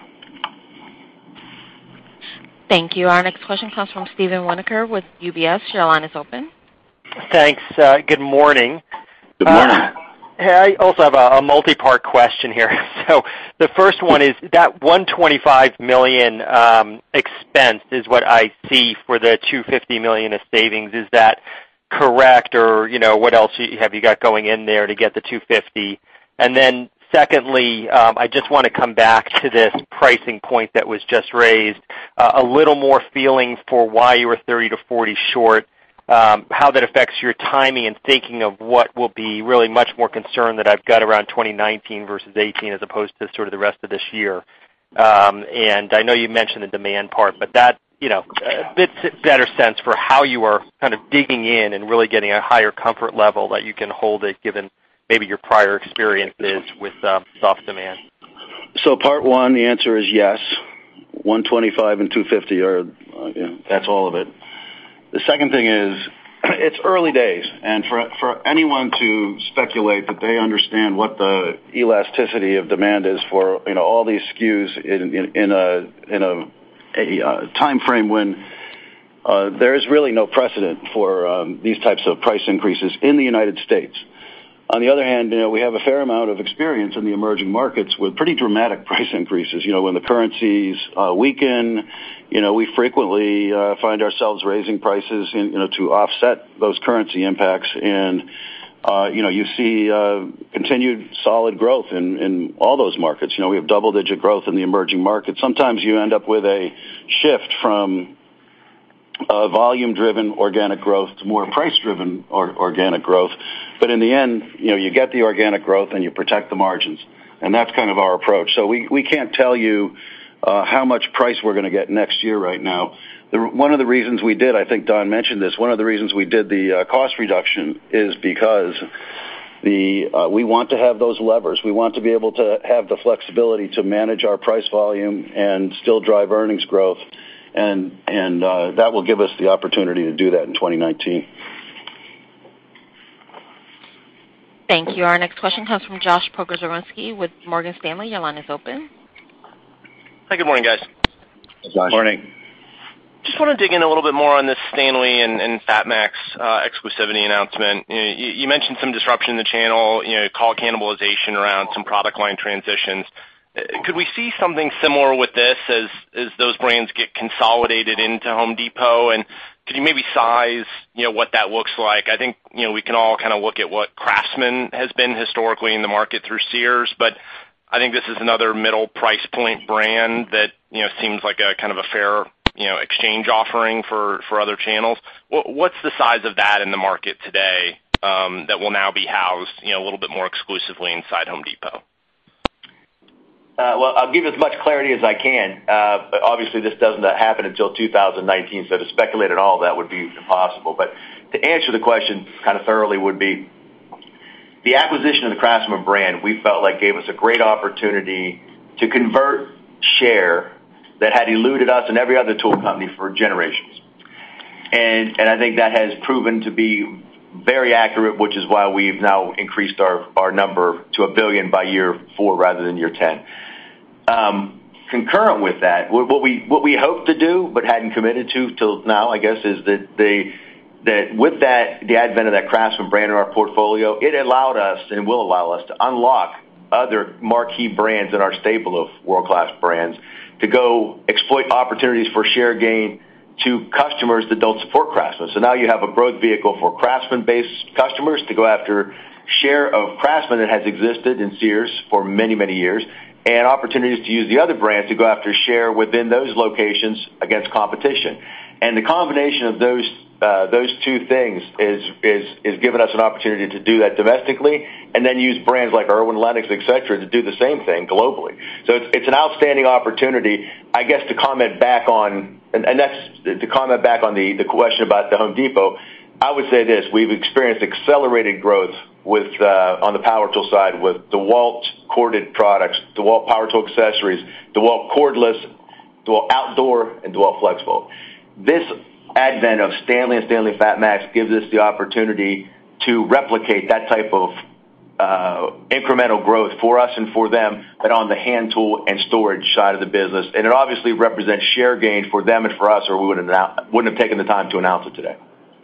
Thank you. Our next question comes from Steven Winokur with U B S. Your line is open. Thanks. Uh, good morning. Good morning. Uh, I also have a, a multi-part question here. So the first one is that one hundred twenty-five million dollars um, expense is what I see for the two hundred fifty million dollars of savings. Is that correct, or you know what else have you got going in there to get the two hundred fifty? And then secondly, um, I just want to come back to this pricing point that was just raised. Uh, a little more feeling for why you were thirty to forty short. Um, how that affects your timing and thinking of what will be really much more concern that I've got around twenty nineteen versus eighteen as opposed to sort of the rest of this year. Um, and I know you mentioned the demand part, but that, you know, a bit better sense for how you are kind of digging in and really getting a higher comfort level that you can hold it given maybe your prior experiences with uh, soft demand. So part one, the answer is yes. one twenty-five and two fifty are, uh, yeah, that's all of it. The second thing is, it's early days, and for for anyone to speculate that they understand what the elasticity of demand is for, you know, all these S K Us in in, in a in a, a uh, time frame when uh, there is really no precedent for um, these types of price increases in the United States. On the other hand, you know, we have a fair amount of experience in the emerging markets with pretty dramatic price increases. You know, when the currencies uh, weaken, you know, we frequently uh, find ourselves raising prices, in, you know, to offset those currency impacts. And, uh, you know, you see uh, continued solid growth in, in all those markets. You know, we have double-digit growth in the emerging markets. Sometimes you end up with a shift from Uh, volume-driven organic growth to more price-driven or, organic growth. But in the end, you know, you get the organic growth and you protect the margins. And that's kind of our approach. So we, we can't tell you uh, how much price we're going to get next year right now. The, one of the reasons we did, I think Don mentioned this, one of the reasons we did the uh, cost reduction is because the uh, we want to have those levers. We want to be able to have the flexibility to manage our price volume and still drive earnings growth. And and uh, that will give us the opportunity to do that in twenty nineteen. Thank you. Our next question comes from Josh Pokrzywinski with Morgan Stanley. Your line is open. Hi, good morning, guys. Josh. Morning. Just want to dig in a little bit more on this Stanley and, and FatMax uh, exclusivity announcement. You, know, you, you mentioned some disruption in the channel, you know, call cannibalization around some product line transitions. Could we see something similar with this as, as those brands get consolidated into Home Depot? And could you maybe size, you know, what that looks like? I think, you know, we can all kind of look at what Craftsman has been historically in the market through Sears, but I think this is another middle price point brand that, you know, seems like a kind of a fair, you know, exchange offering for, for other channels. What's the size of that in the market today um, that will now be housed, you know, a little bit more exclusively inside Home Depot? Uh, well, I'll give as much clarity as I can. Uh, but obviously, this doesn't happen until two thousand nineteen, so to speculate on all that would be impossible. But to answer the question kind of thoroughly would be, the acquisition of the Craftsman brand, we felt like gave us a great opportunity to convert share that had eluded us and every other tool company for generations. And, and I think that has proven to be very accurate, which is why we've now increased our, our number to a billion by year four rather than year ten. Um, concurrent with that, what we what we hoped to do but hadn't committed to till now, I guess, is that they that with that the advent of that Craftsman brand in our portfolio, it allowed us and will allow us to unlock other marquee brands in our stable of world-class brands to go exploit opportunities for share gain to customers that don't support Craftsman. So now you have a growth vehicle for Craftsman-based customers to go after share of Craftsman that has existed in Sears for many, many years, and opportunities to use the other brands to go after share within those locations against competition. And the combination of those uh, those two things is is is giving us an opportunity to do that domestically, and then use brands like Irwin, Lennox, et cetera, to do the same thing globally. So it's, it's an outstanding opportunity, I guess, to comment back on, and, and that's to comment back on the, the question about the Home Depot. I would say this: we've experienced accelerated growth with uh, on the power tool side with DeWalt corded products, DeWalt power tool accessories, DeWalt cordless, DeWalt outdoor, and DeWalt FlexVolt. This advent of Stanley and Stanley FatMax gives us the opportunity to replicate that type of uh, incremental growth for us and for them, but on the hand tool and storage side of the business. And it obviously represents share gain for them and for us, or we wouldn't have, wouldn't have taken the time to announce it today.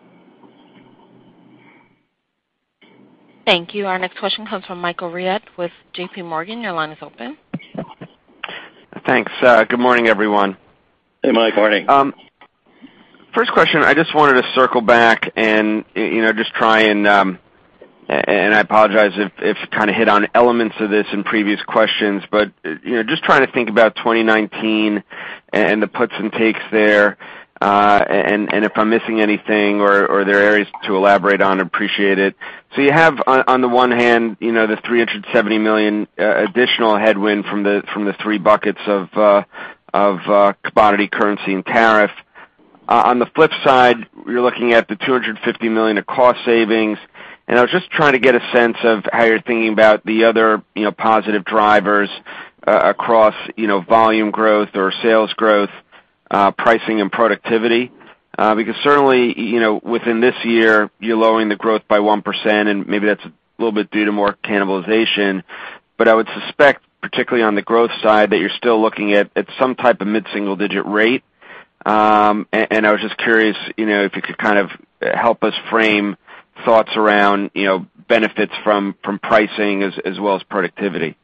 Thank you. Our next question comes from Michael Rehaut with J P Morgan. Your line is open. Thanks. Uh, good morning, everyone. Hey, Mike. Morning. Um, first question, I just wanted to circle back and, you know, just try and, um, and I apologize if, if kind of hit on elements of this in previous questions, but, you know, just trying to think about twenty nineteen and the puts and takes there. Uh, and, and if I'm missing anything or, or there are areas to elaborate on, appreciate it. So you have on, on the one hand, you know, the three hundred seventy million uh, additional headwind from the from the three buckets of uh, of uh, commodity, currency, and tariff. Uh, on the flip side, you're looking at the two hundred fifty million of cost savings, and I was just trying to get a sense of how you're thinking about the other, you know, positive drivers uh, across, you know, volume growth or sales growth. Uh, pricing and productivity, uh, because certainly, you know, within this year, you're lowering the growth by one percent, and maybe that's a little bit due to more cannibalization. But I would suspect, particularly on the growth side, that you're still looking at, at some type of mid-single-digit rate. Um, and, and I was just curious, you know, if you could kind of help us frame thoughts around, you know, benefits from, from pricing as, as well as productivity.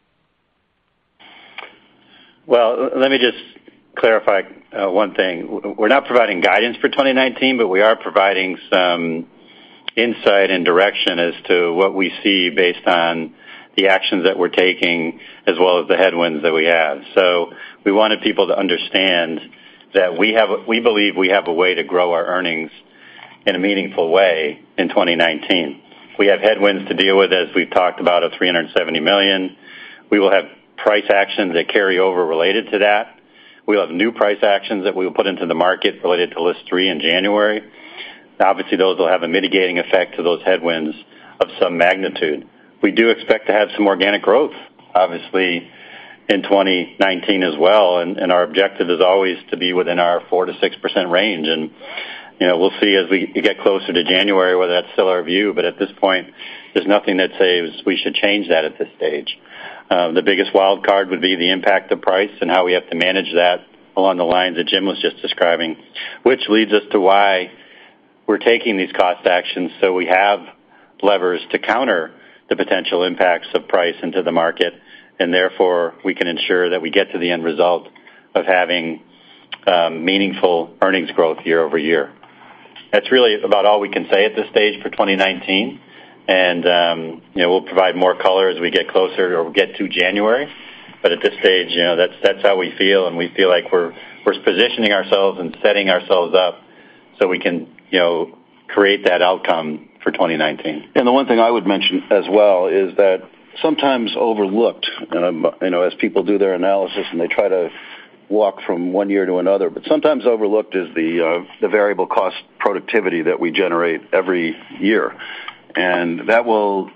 Well, let me just clarify uh, one thing. We're not providing guidance for twenty nineteen, but we are providing some insight and direction as to what we see based on the actions that we're taking as well as the headwinds that we have. So we wanted people to understand that we have, we believe we have a way to grow our earnings in a meaningful way in twenty nineteen. We have headwinds to deal with, as we've talked about, of three hundred seventy million dollars. We will have price actions that carry over related to that. We'll have new price actions that we will put into the market related to List three in January. Obviously, those will have a mitigating effect to those headwinds of some magnitude. We do expect to have some organic growth, obviously, in twenty nineteen as well, and, and our objective is always to be within our four to six percent range. And, you know, we'll see as we get closer to January whether that's still our view, but at this point, there's nothing that says we should change that at this stage. Uh, the biggest wild card would be the impact of price and how we have to manage that along the lines that Jim was just describing, which leads us to why we're taking these cost actions, so we have levers to counter the potential impacts of price into the market, and therefore we can ensure that we get to the end result of having um, meaningful earnings growth year over year. That's really about all we can say at this stage for twenty nineteen. And, um, you know, we'll provide more color as we get closer or get to January. But at this stage, you know, that's that's how we feel, and we feel like we're we're positioning ourselves and setting ourselves up so we can, you know, create that outcome for twenty nineteen. And the one thing I would mention as well is that sometimes overlooked, and you know, as people do their analysis and they try to walk from one year to another, but sometimes overlooked is the uh, the variable cost productivity that we generate every year. And that will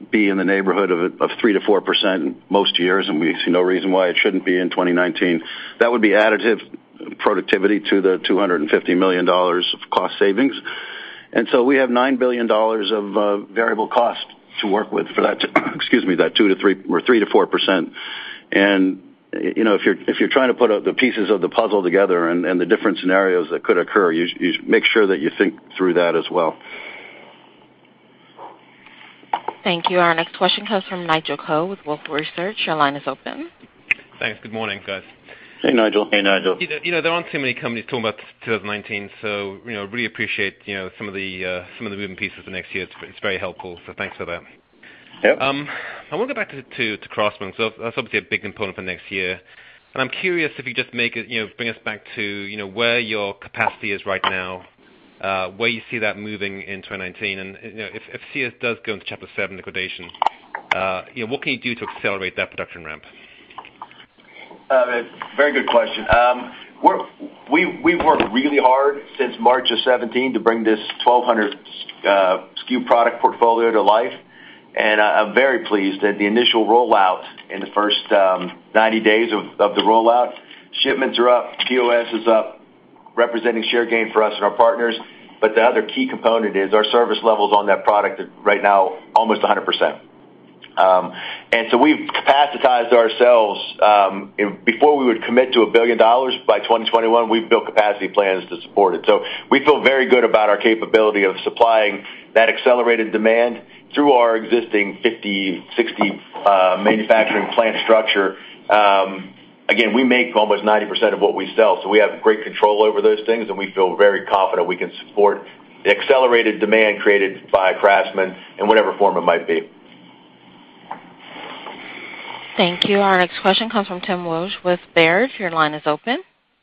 be in the neighborhood of, of three to four percent most years, and we see no reason why it shouldn't be in twenty nineteen. That would be additive productivity to the two hundred fifty million dollars of cost savings. And so we have nine billion dollars of uh, variable cost to work with for that, excuse me, that two to three or three to four percent. And you know, if you're if you're trying to put the pieces of the puzzle together and, and the different scenarios that could occur, you, you make sure that you think through that as well. Thank you. Our next question comes from Nigel Coe with Wolfe Research. Your line is open. Thanks. Good morning, guys. Hey, Nigel. Hey, Nigel. You know, you know, there aren't too many companies talking about twenty nineteen, so you know, really appreciate you know some of the uh, some of the moving pieces for next year. It's, it's very helpful. So thanks for that. Yep. Um, I want to go back to, to, to Craftsman. So that's obviously a big component for next year. And I'm curious if you just make it, you know, bring us back to, you know, where your capacity is right now, uh, where you see that moving in twenty nineteen. And, you know, if, if Sears does go into Chapter seven liquidation, uh, you know, what can you do to accelerate that production ramp? Uh, very good question. Um, we're, we, we've worked really hard since March of seventeen to bring this twelve hundred uh, S K U product portfolio to life. And I'm very pleased that the initial rollout in the first um, ninety days of, of the rollout, shipments are up, P O S is up, representing share gain for us and our partners. But the other key component is our service levels on that product are right now almost one hundred percent. Um, and so we've capacitized ourselves. Um, in, before we would commit to a billion dollars by twenty twenty-one, we've built capacity plans to support it. So we feel very good about our capability of supplying that accelerated demand through our existing fifty, sixty uh, manufacturing plant structure. Um, again, we make almost ninety percent of what we sell, so we have great control over those things, and we feel very confident we can support the accelerated demand created by Craftsman in whatever form it might be. Thank you. Our next question comes from Tim Wojs with Baird. Your line is open.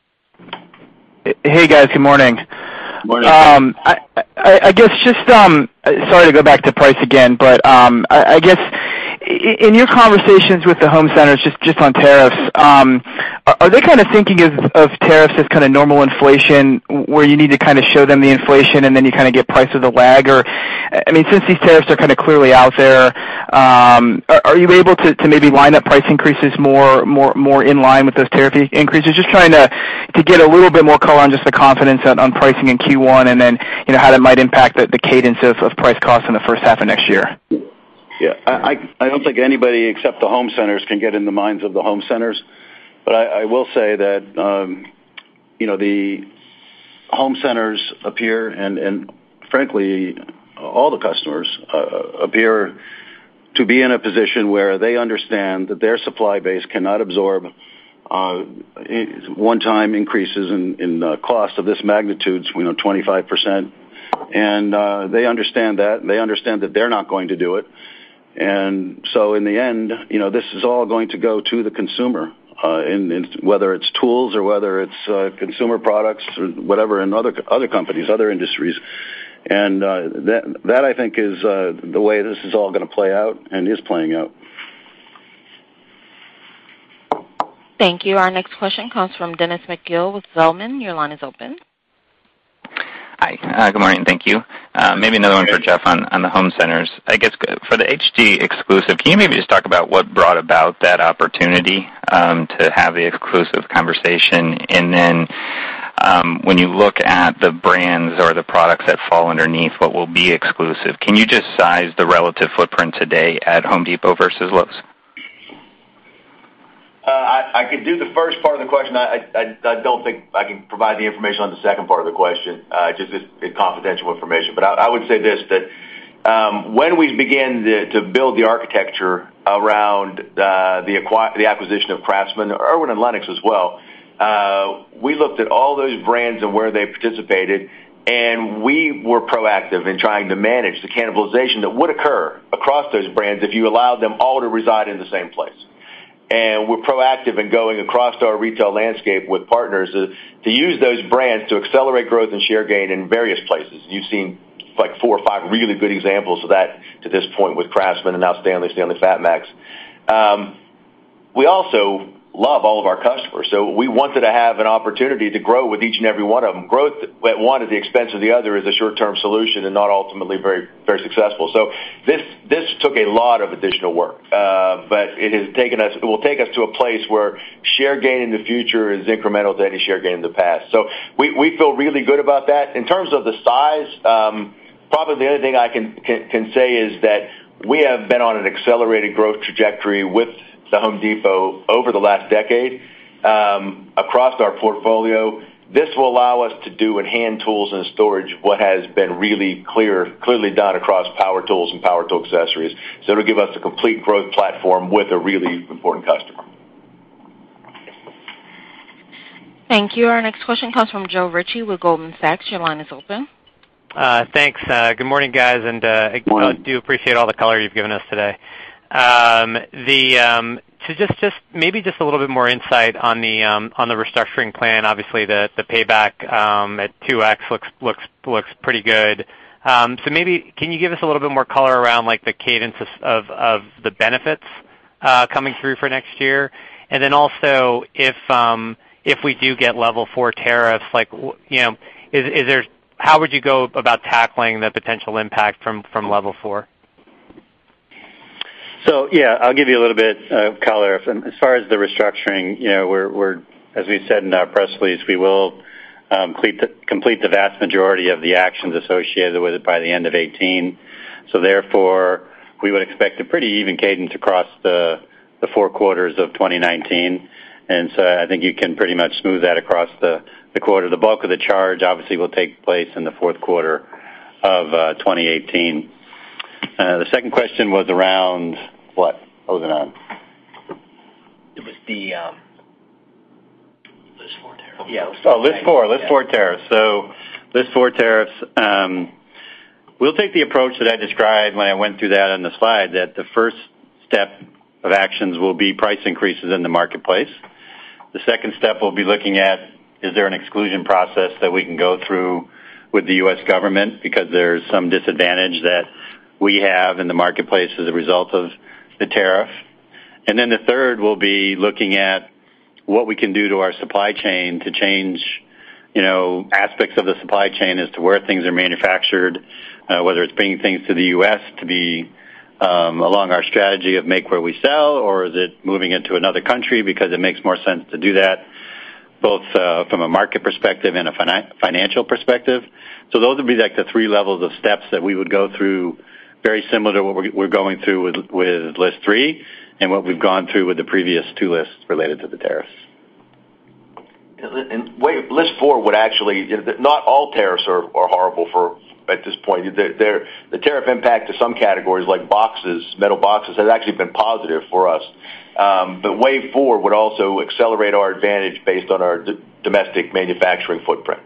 Hey, guys. Good morning. Morning. Um, I, I, I guess just um, sorry to go back to price again, but um, I, I guess in your conversations with the home centers, just just on tariffs, um, are, are they kind of thinking of, of tariffs as kind of normal inflation, where you need to kind of show them the inflation and then you kind of get price with a lag? Or, I mean, since these tariffs are kind of clearly out there, um, are, are you able to, to maybe line up price increases more more more in line with those tariff increases? Just trying to to get a little bit more color on just the confidence on, on pricing in Q one, and then you know how that might impact the, the cadence of, of price costs in the first half of next year. Yeah, I, I don't think anybody except the home centers can get in the minds of the home centers. But I, I will say that, um, you know, the home centers appear, and, and frankly, all the customers uh, appear to be in a position where they understand that their supply base cannot absorb uh, one-time increases in, in uh, cost of this magnitude, you know, twenty-five percent. And uh, they understand that. They understand that they're not going to do it. And so in the end, you know, this is all going to go to the consumer, uh, in, in whether it's tools or whether it's uh, consumer products or whatever in other other companies, other industries. And uh, that, that I think is uh, the way this is all going to play out and is playing out. Thank you. Our next question comes from Dennis McGill with Zelman. Your line is open. Hi. Uh, good morning. Thank you. Uh, maybe another one for Jeff on, on the home centers. I guess for the H D exclusive, can you maybe just talk about what brought about that opportunity um, to have the exclusive conversation? And then um, when you look at the brands or the products that fall underneath what will be exclusive, can you just size the relative footprint today at Home Depot versus Lowe's? Uh, I, I could do the first part of the question. I, I, I don't think I can provide the information on the second part of the question. Uh, just it's, it's confidential information. But I, I would say this, that um, when we began the, to build the architecture around uh, the, acqui- the acquisition of Craftsman, Irwin and Lennox as well, uh, we looked at all those brands and where they participated, and we were proactive in trying to manage the cannibalization that would occur across those brands if you allowed them all to reside in the same place. And we're proactive in going across our retail landscape with partners to, to use those brands to accelerate growth and share gain in various places. You've seen like four or five really good examples of that to this point with Craftsman and now Stanley, Stanley FatMax. Um, we also love all of our customers. So we wanted to have an opportunity to grow with each and every one of them. Growth at one at the expense of the other is a short-term solution and not ultimately very, very successful. So this this took a lot of additional work, uh, but it has taken us. It will take us to a place where share gain in the future is incremental to any share gain in the past. So we we feel really good about that. In terms of the size, um, probably the only thing I can, can can say is that we have been on an accelerated growth trajectory with the Home Depot over the last decade um, across our portfolio. This will allow us to do in hand tools and storage what has been really clear, clearly done across power tools and power tool accessories. So it'll give us a complete growth platform with a really important customer. Thank you. Our next question comes from Joe Ritchie with Goldman Sachs. Your line is open. Uh, thanks. Uh, good morning, guys, and uh, I do appreciate all the color you've given us today. Um, the um, to just just maybe just a little bit more insight on the um, on the restructuring plan. Obviously, the the payback um, at two X looks looks looks pretty good. Um, so maybe can you give us a little bit more color around like the cadence of of, of the benefits uh, coming through for next year, and then also if um, if we do get level four tariffs, like you know, is is there how would you go about tackling the potential impact from from level four? So, yeah, I'll give you a little bit of color. As far as the restructuring, you know, we're, we're as we said in our press release, we will um, complete, the, complete the vast majority of the actions associated with it by the end of eighteen. So, therefore, we would expect a pretty even cadence across the, the four quarters of twenty nineteen. And so I think you can pretty much smooth that across the, the quarter. The bulk of the charge, obviously, will take place in the fourth quarter of uh, twenty eighteen. Uh, the second question was around what? What was it on? It was the um, list four tariffs. Yeah. Oh, list four, list yeah. four tariffs. So, list four tariffs. Um, we'll take the approach that I described when I went through that on the slide. That the first step of actions will be price increases in the marketplace. The second step will be looking at is there an exclusion process that we can go through with the U S government because there's some disadvantage that we have in the marketplace as a result of the tariff. And then the third will be looking at what we can do to our supply chain to change, you know, aspects of the supply chain as to where things are manufactured, uh, whether it's bringing things to the U S to be um, along our strategy of make where we sell, or is it moving it to another country because it makes more sense to do that, both uh, from a market perspective and a fina- financial perspective. So those would be like the three levels of steps that we would go through, very similar to what we're, we're going through with, with list three and what we've gone through with the previous two lists related to the tariffs. And wait, list four would actually, not all tariffs are, are horrible for at this point. They're, they're, the tariff impact to some categories like boxes, metal boxes, has actually been positive for us. Um, but wave four would also accelerate our advantage based on our d- domestic manufacturing footprint.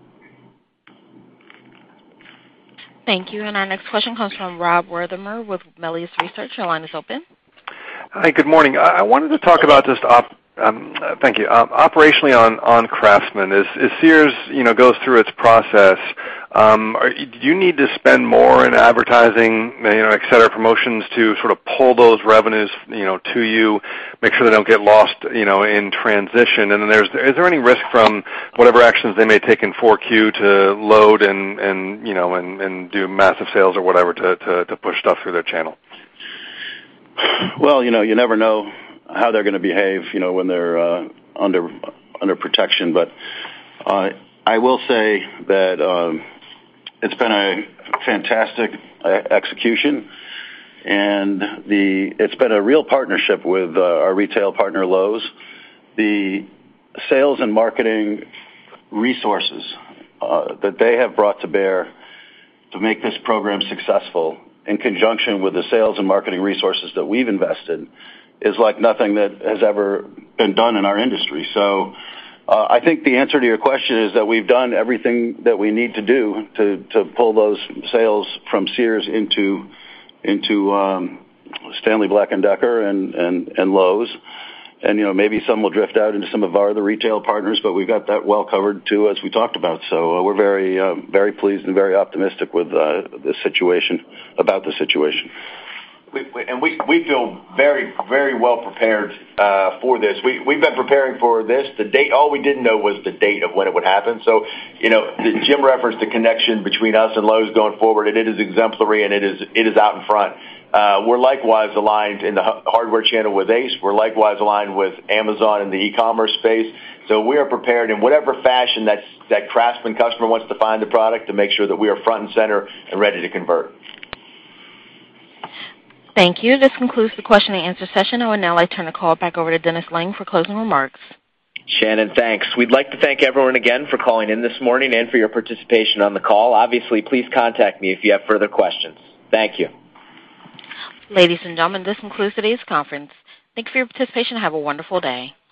Thank you. And our next question comes from Rob Wertheimer with Melius Research. Your line is open. Hi, good morning. I wanted to talk about just op- um, uh, thank you. Um, operationally on, on Craftsman, as, as Sears, you know, goes through its process, um, are, do you need to spend more in advertising, you know, et cetera, promotions to sort of pull those revenues, you know, to you, make sure they don't get lost, you know, in transition? And then there's, is there any risk from whatever actions they may take in four Q to load and, and you know, and, and do massive sales or whatever to, to, to push stuff through their channel? Well, you know, you never know how they're going to behave, you know, when they're uh, under under protection. But uh, I will say that um, it's been a fantastic execution, and the it's been a real partnership with uh, our retail partner Lowe's. The sales and marketing resources uh, that they have brought to bear to make this program successful, in conjunction with the sales and marketing resources that we've invested, is like nothing that has ever been done in our industry. So uh, I think the answer to your question is that we've done everything that we need to do to, to pull those sales from Sears into into um, Stanley Black and Decker and, and, and Lowe's. And, you know, maybe some will drift out into some of our other retail partners, but we've got that well covered, too, as we talked about. So uh, we're very, uh, very pleased and very optimistic with uh, this situation, about the situation. We, we, and we, we feel very, very well prepared uh, for this. We, we've been preparing for this. The date, all we didn't know was the date of when it would happen. So, you know, the, Jim referenced the connection between us and Lowe's going forward, and it is exemplary, and it is it is out in front. Uh, we're likewise aligned in the hardware channel with Ace. We're likewise aligned with Amazon in the e-commerce space. So we are prepared in whatever fashion that's, that Craftsman customer wants to find the product to make sure that we are front and center and ready to convert. Thank you. This concludes the question and answer session. I would now like to turn the call back over to Dennis Lange for closing remarks. Shannon, thanks. We'd like to thank everyone again for calling in this morning and for your participation on the call. Obviously, please contact me if you have further questions. Thank you. Ladies and gentlemen, this concludes today's conference. Thank you for your participation and have a wonderful day.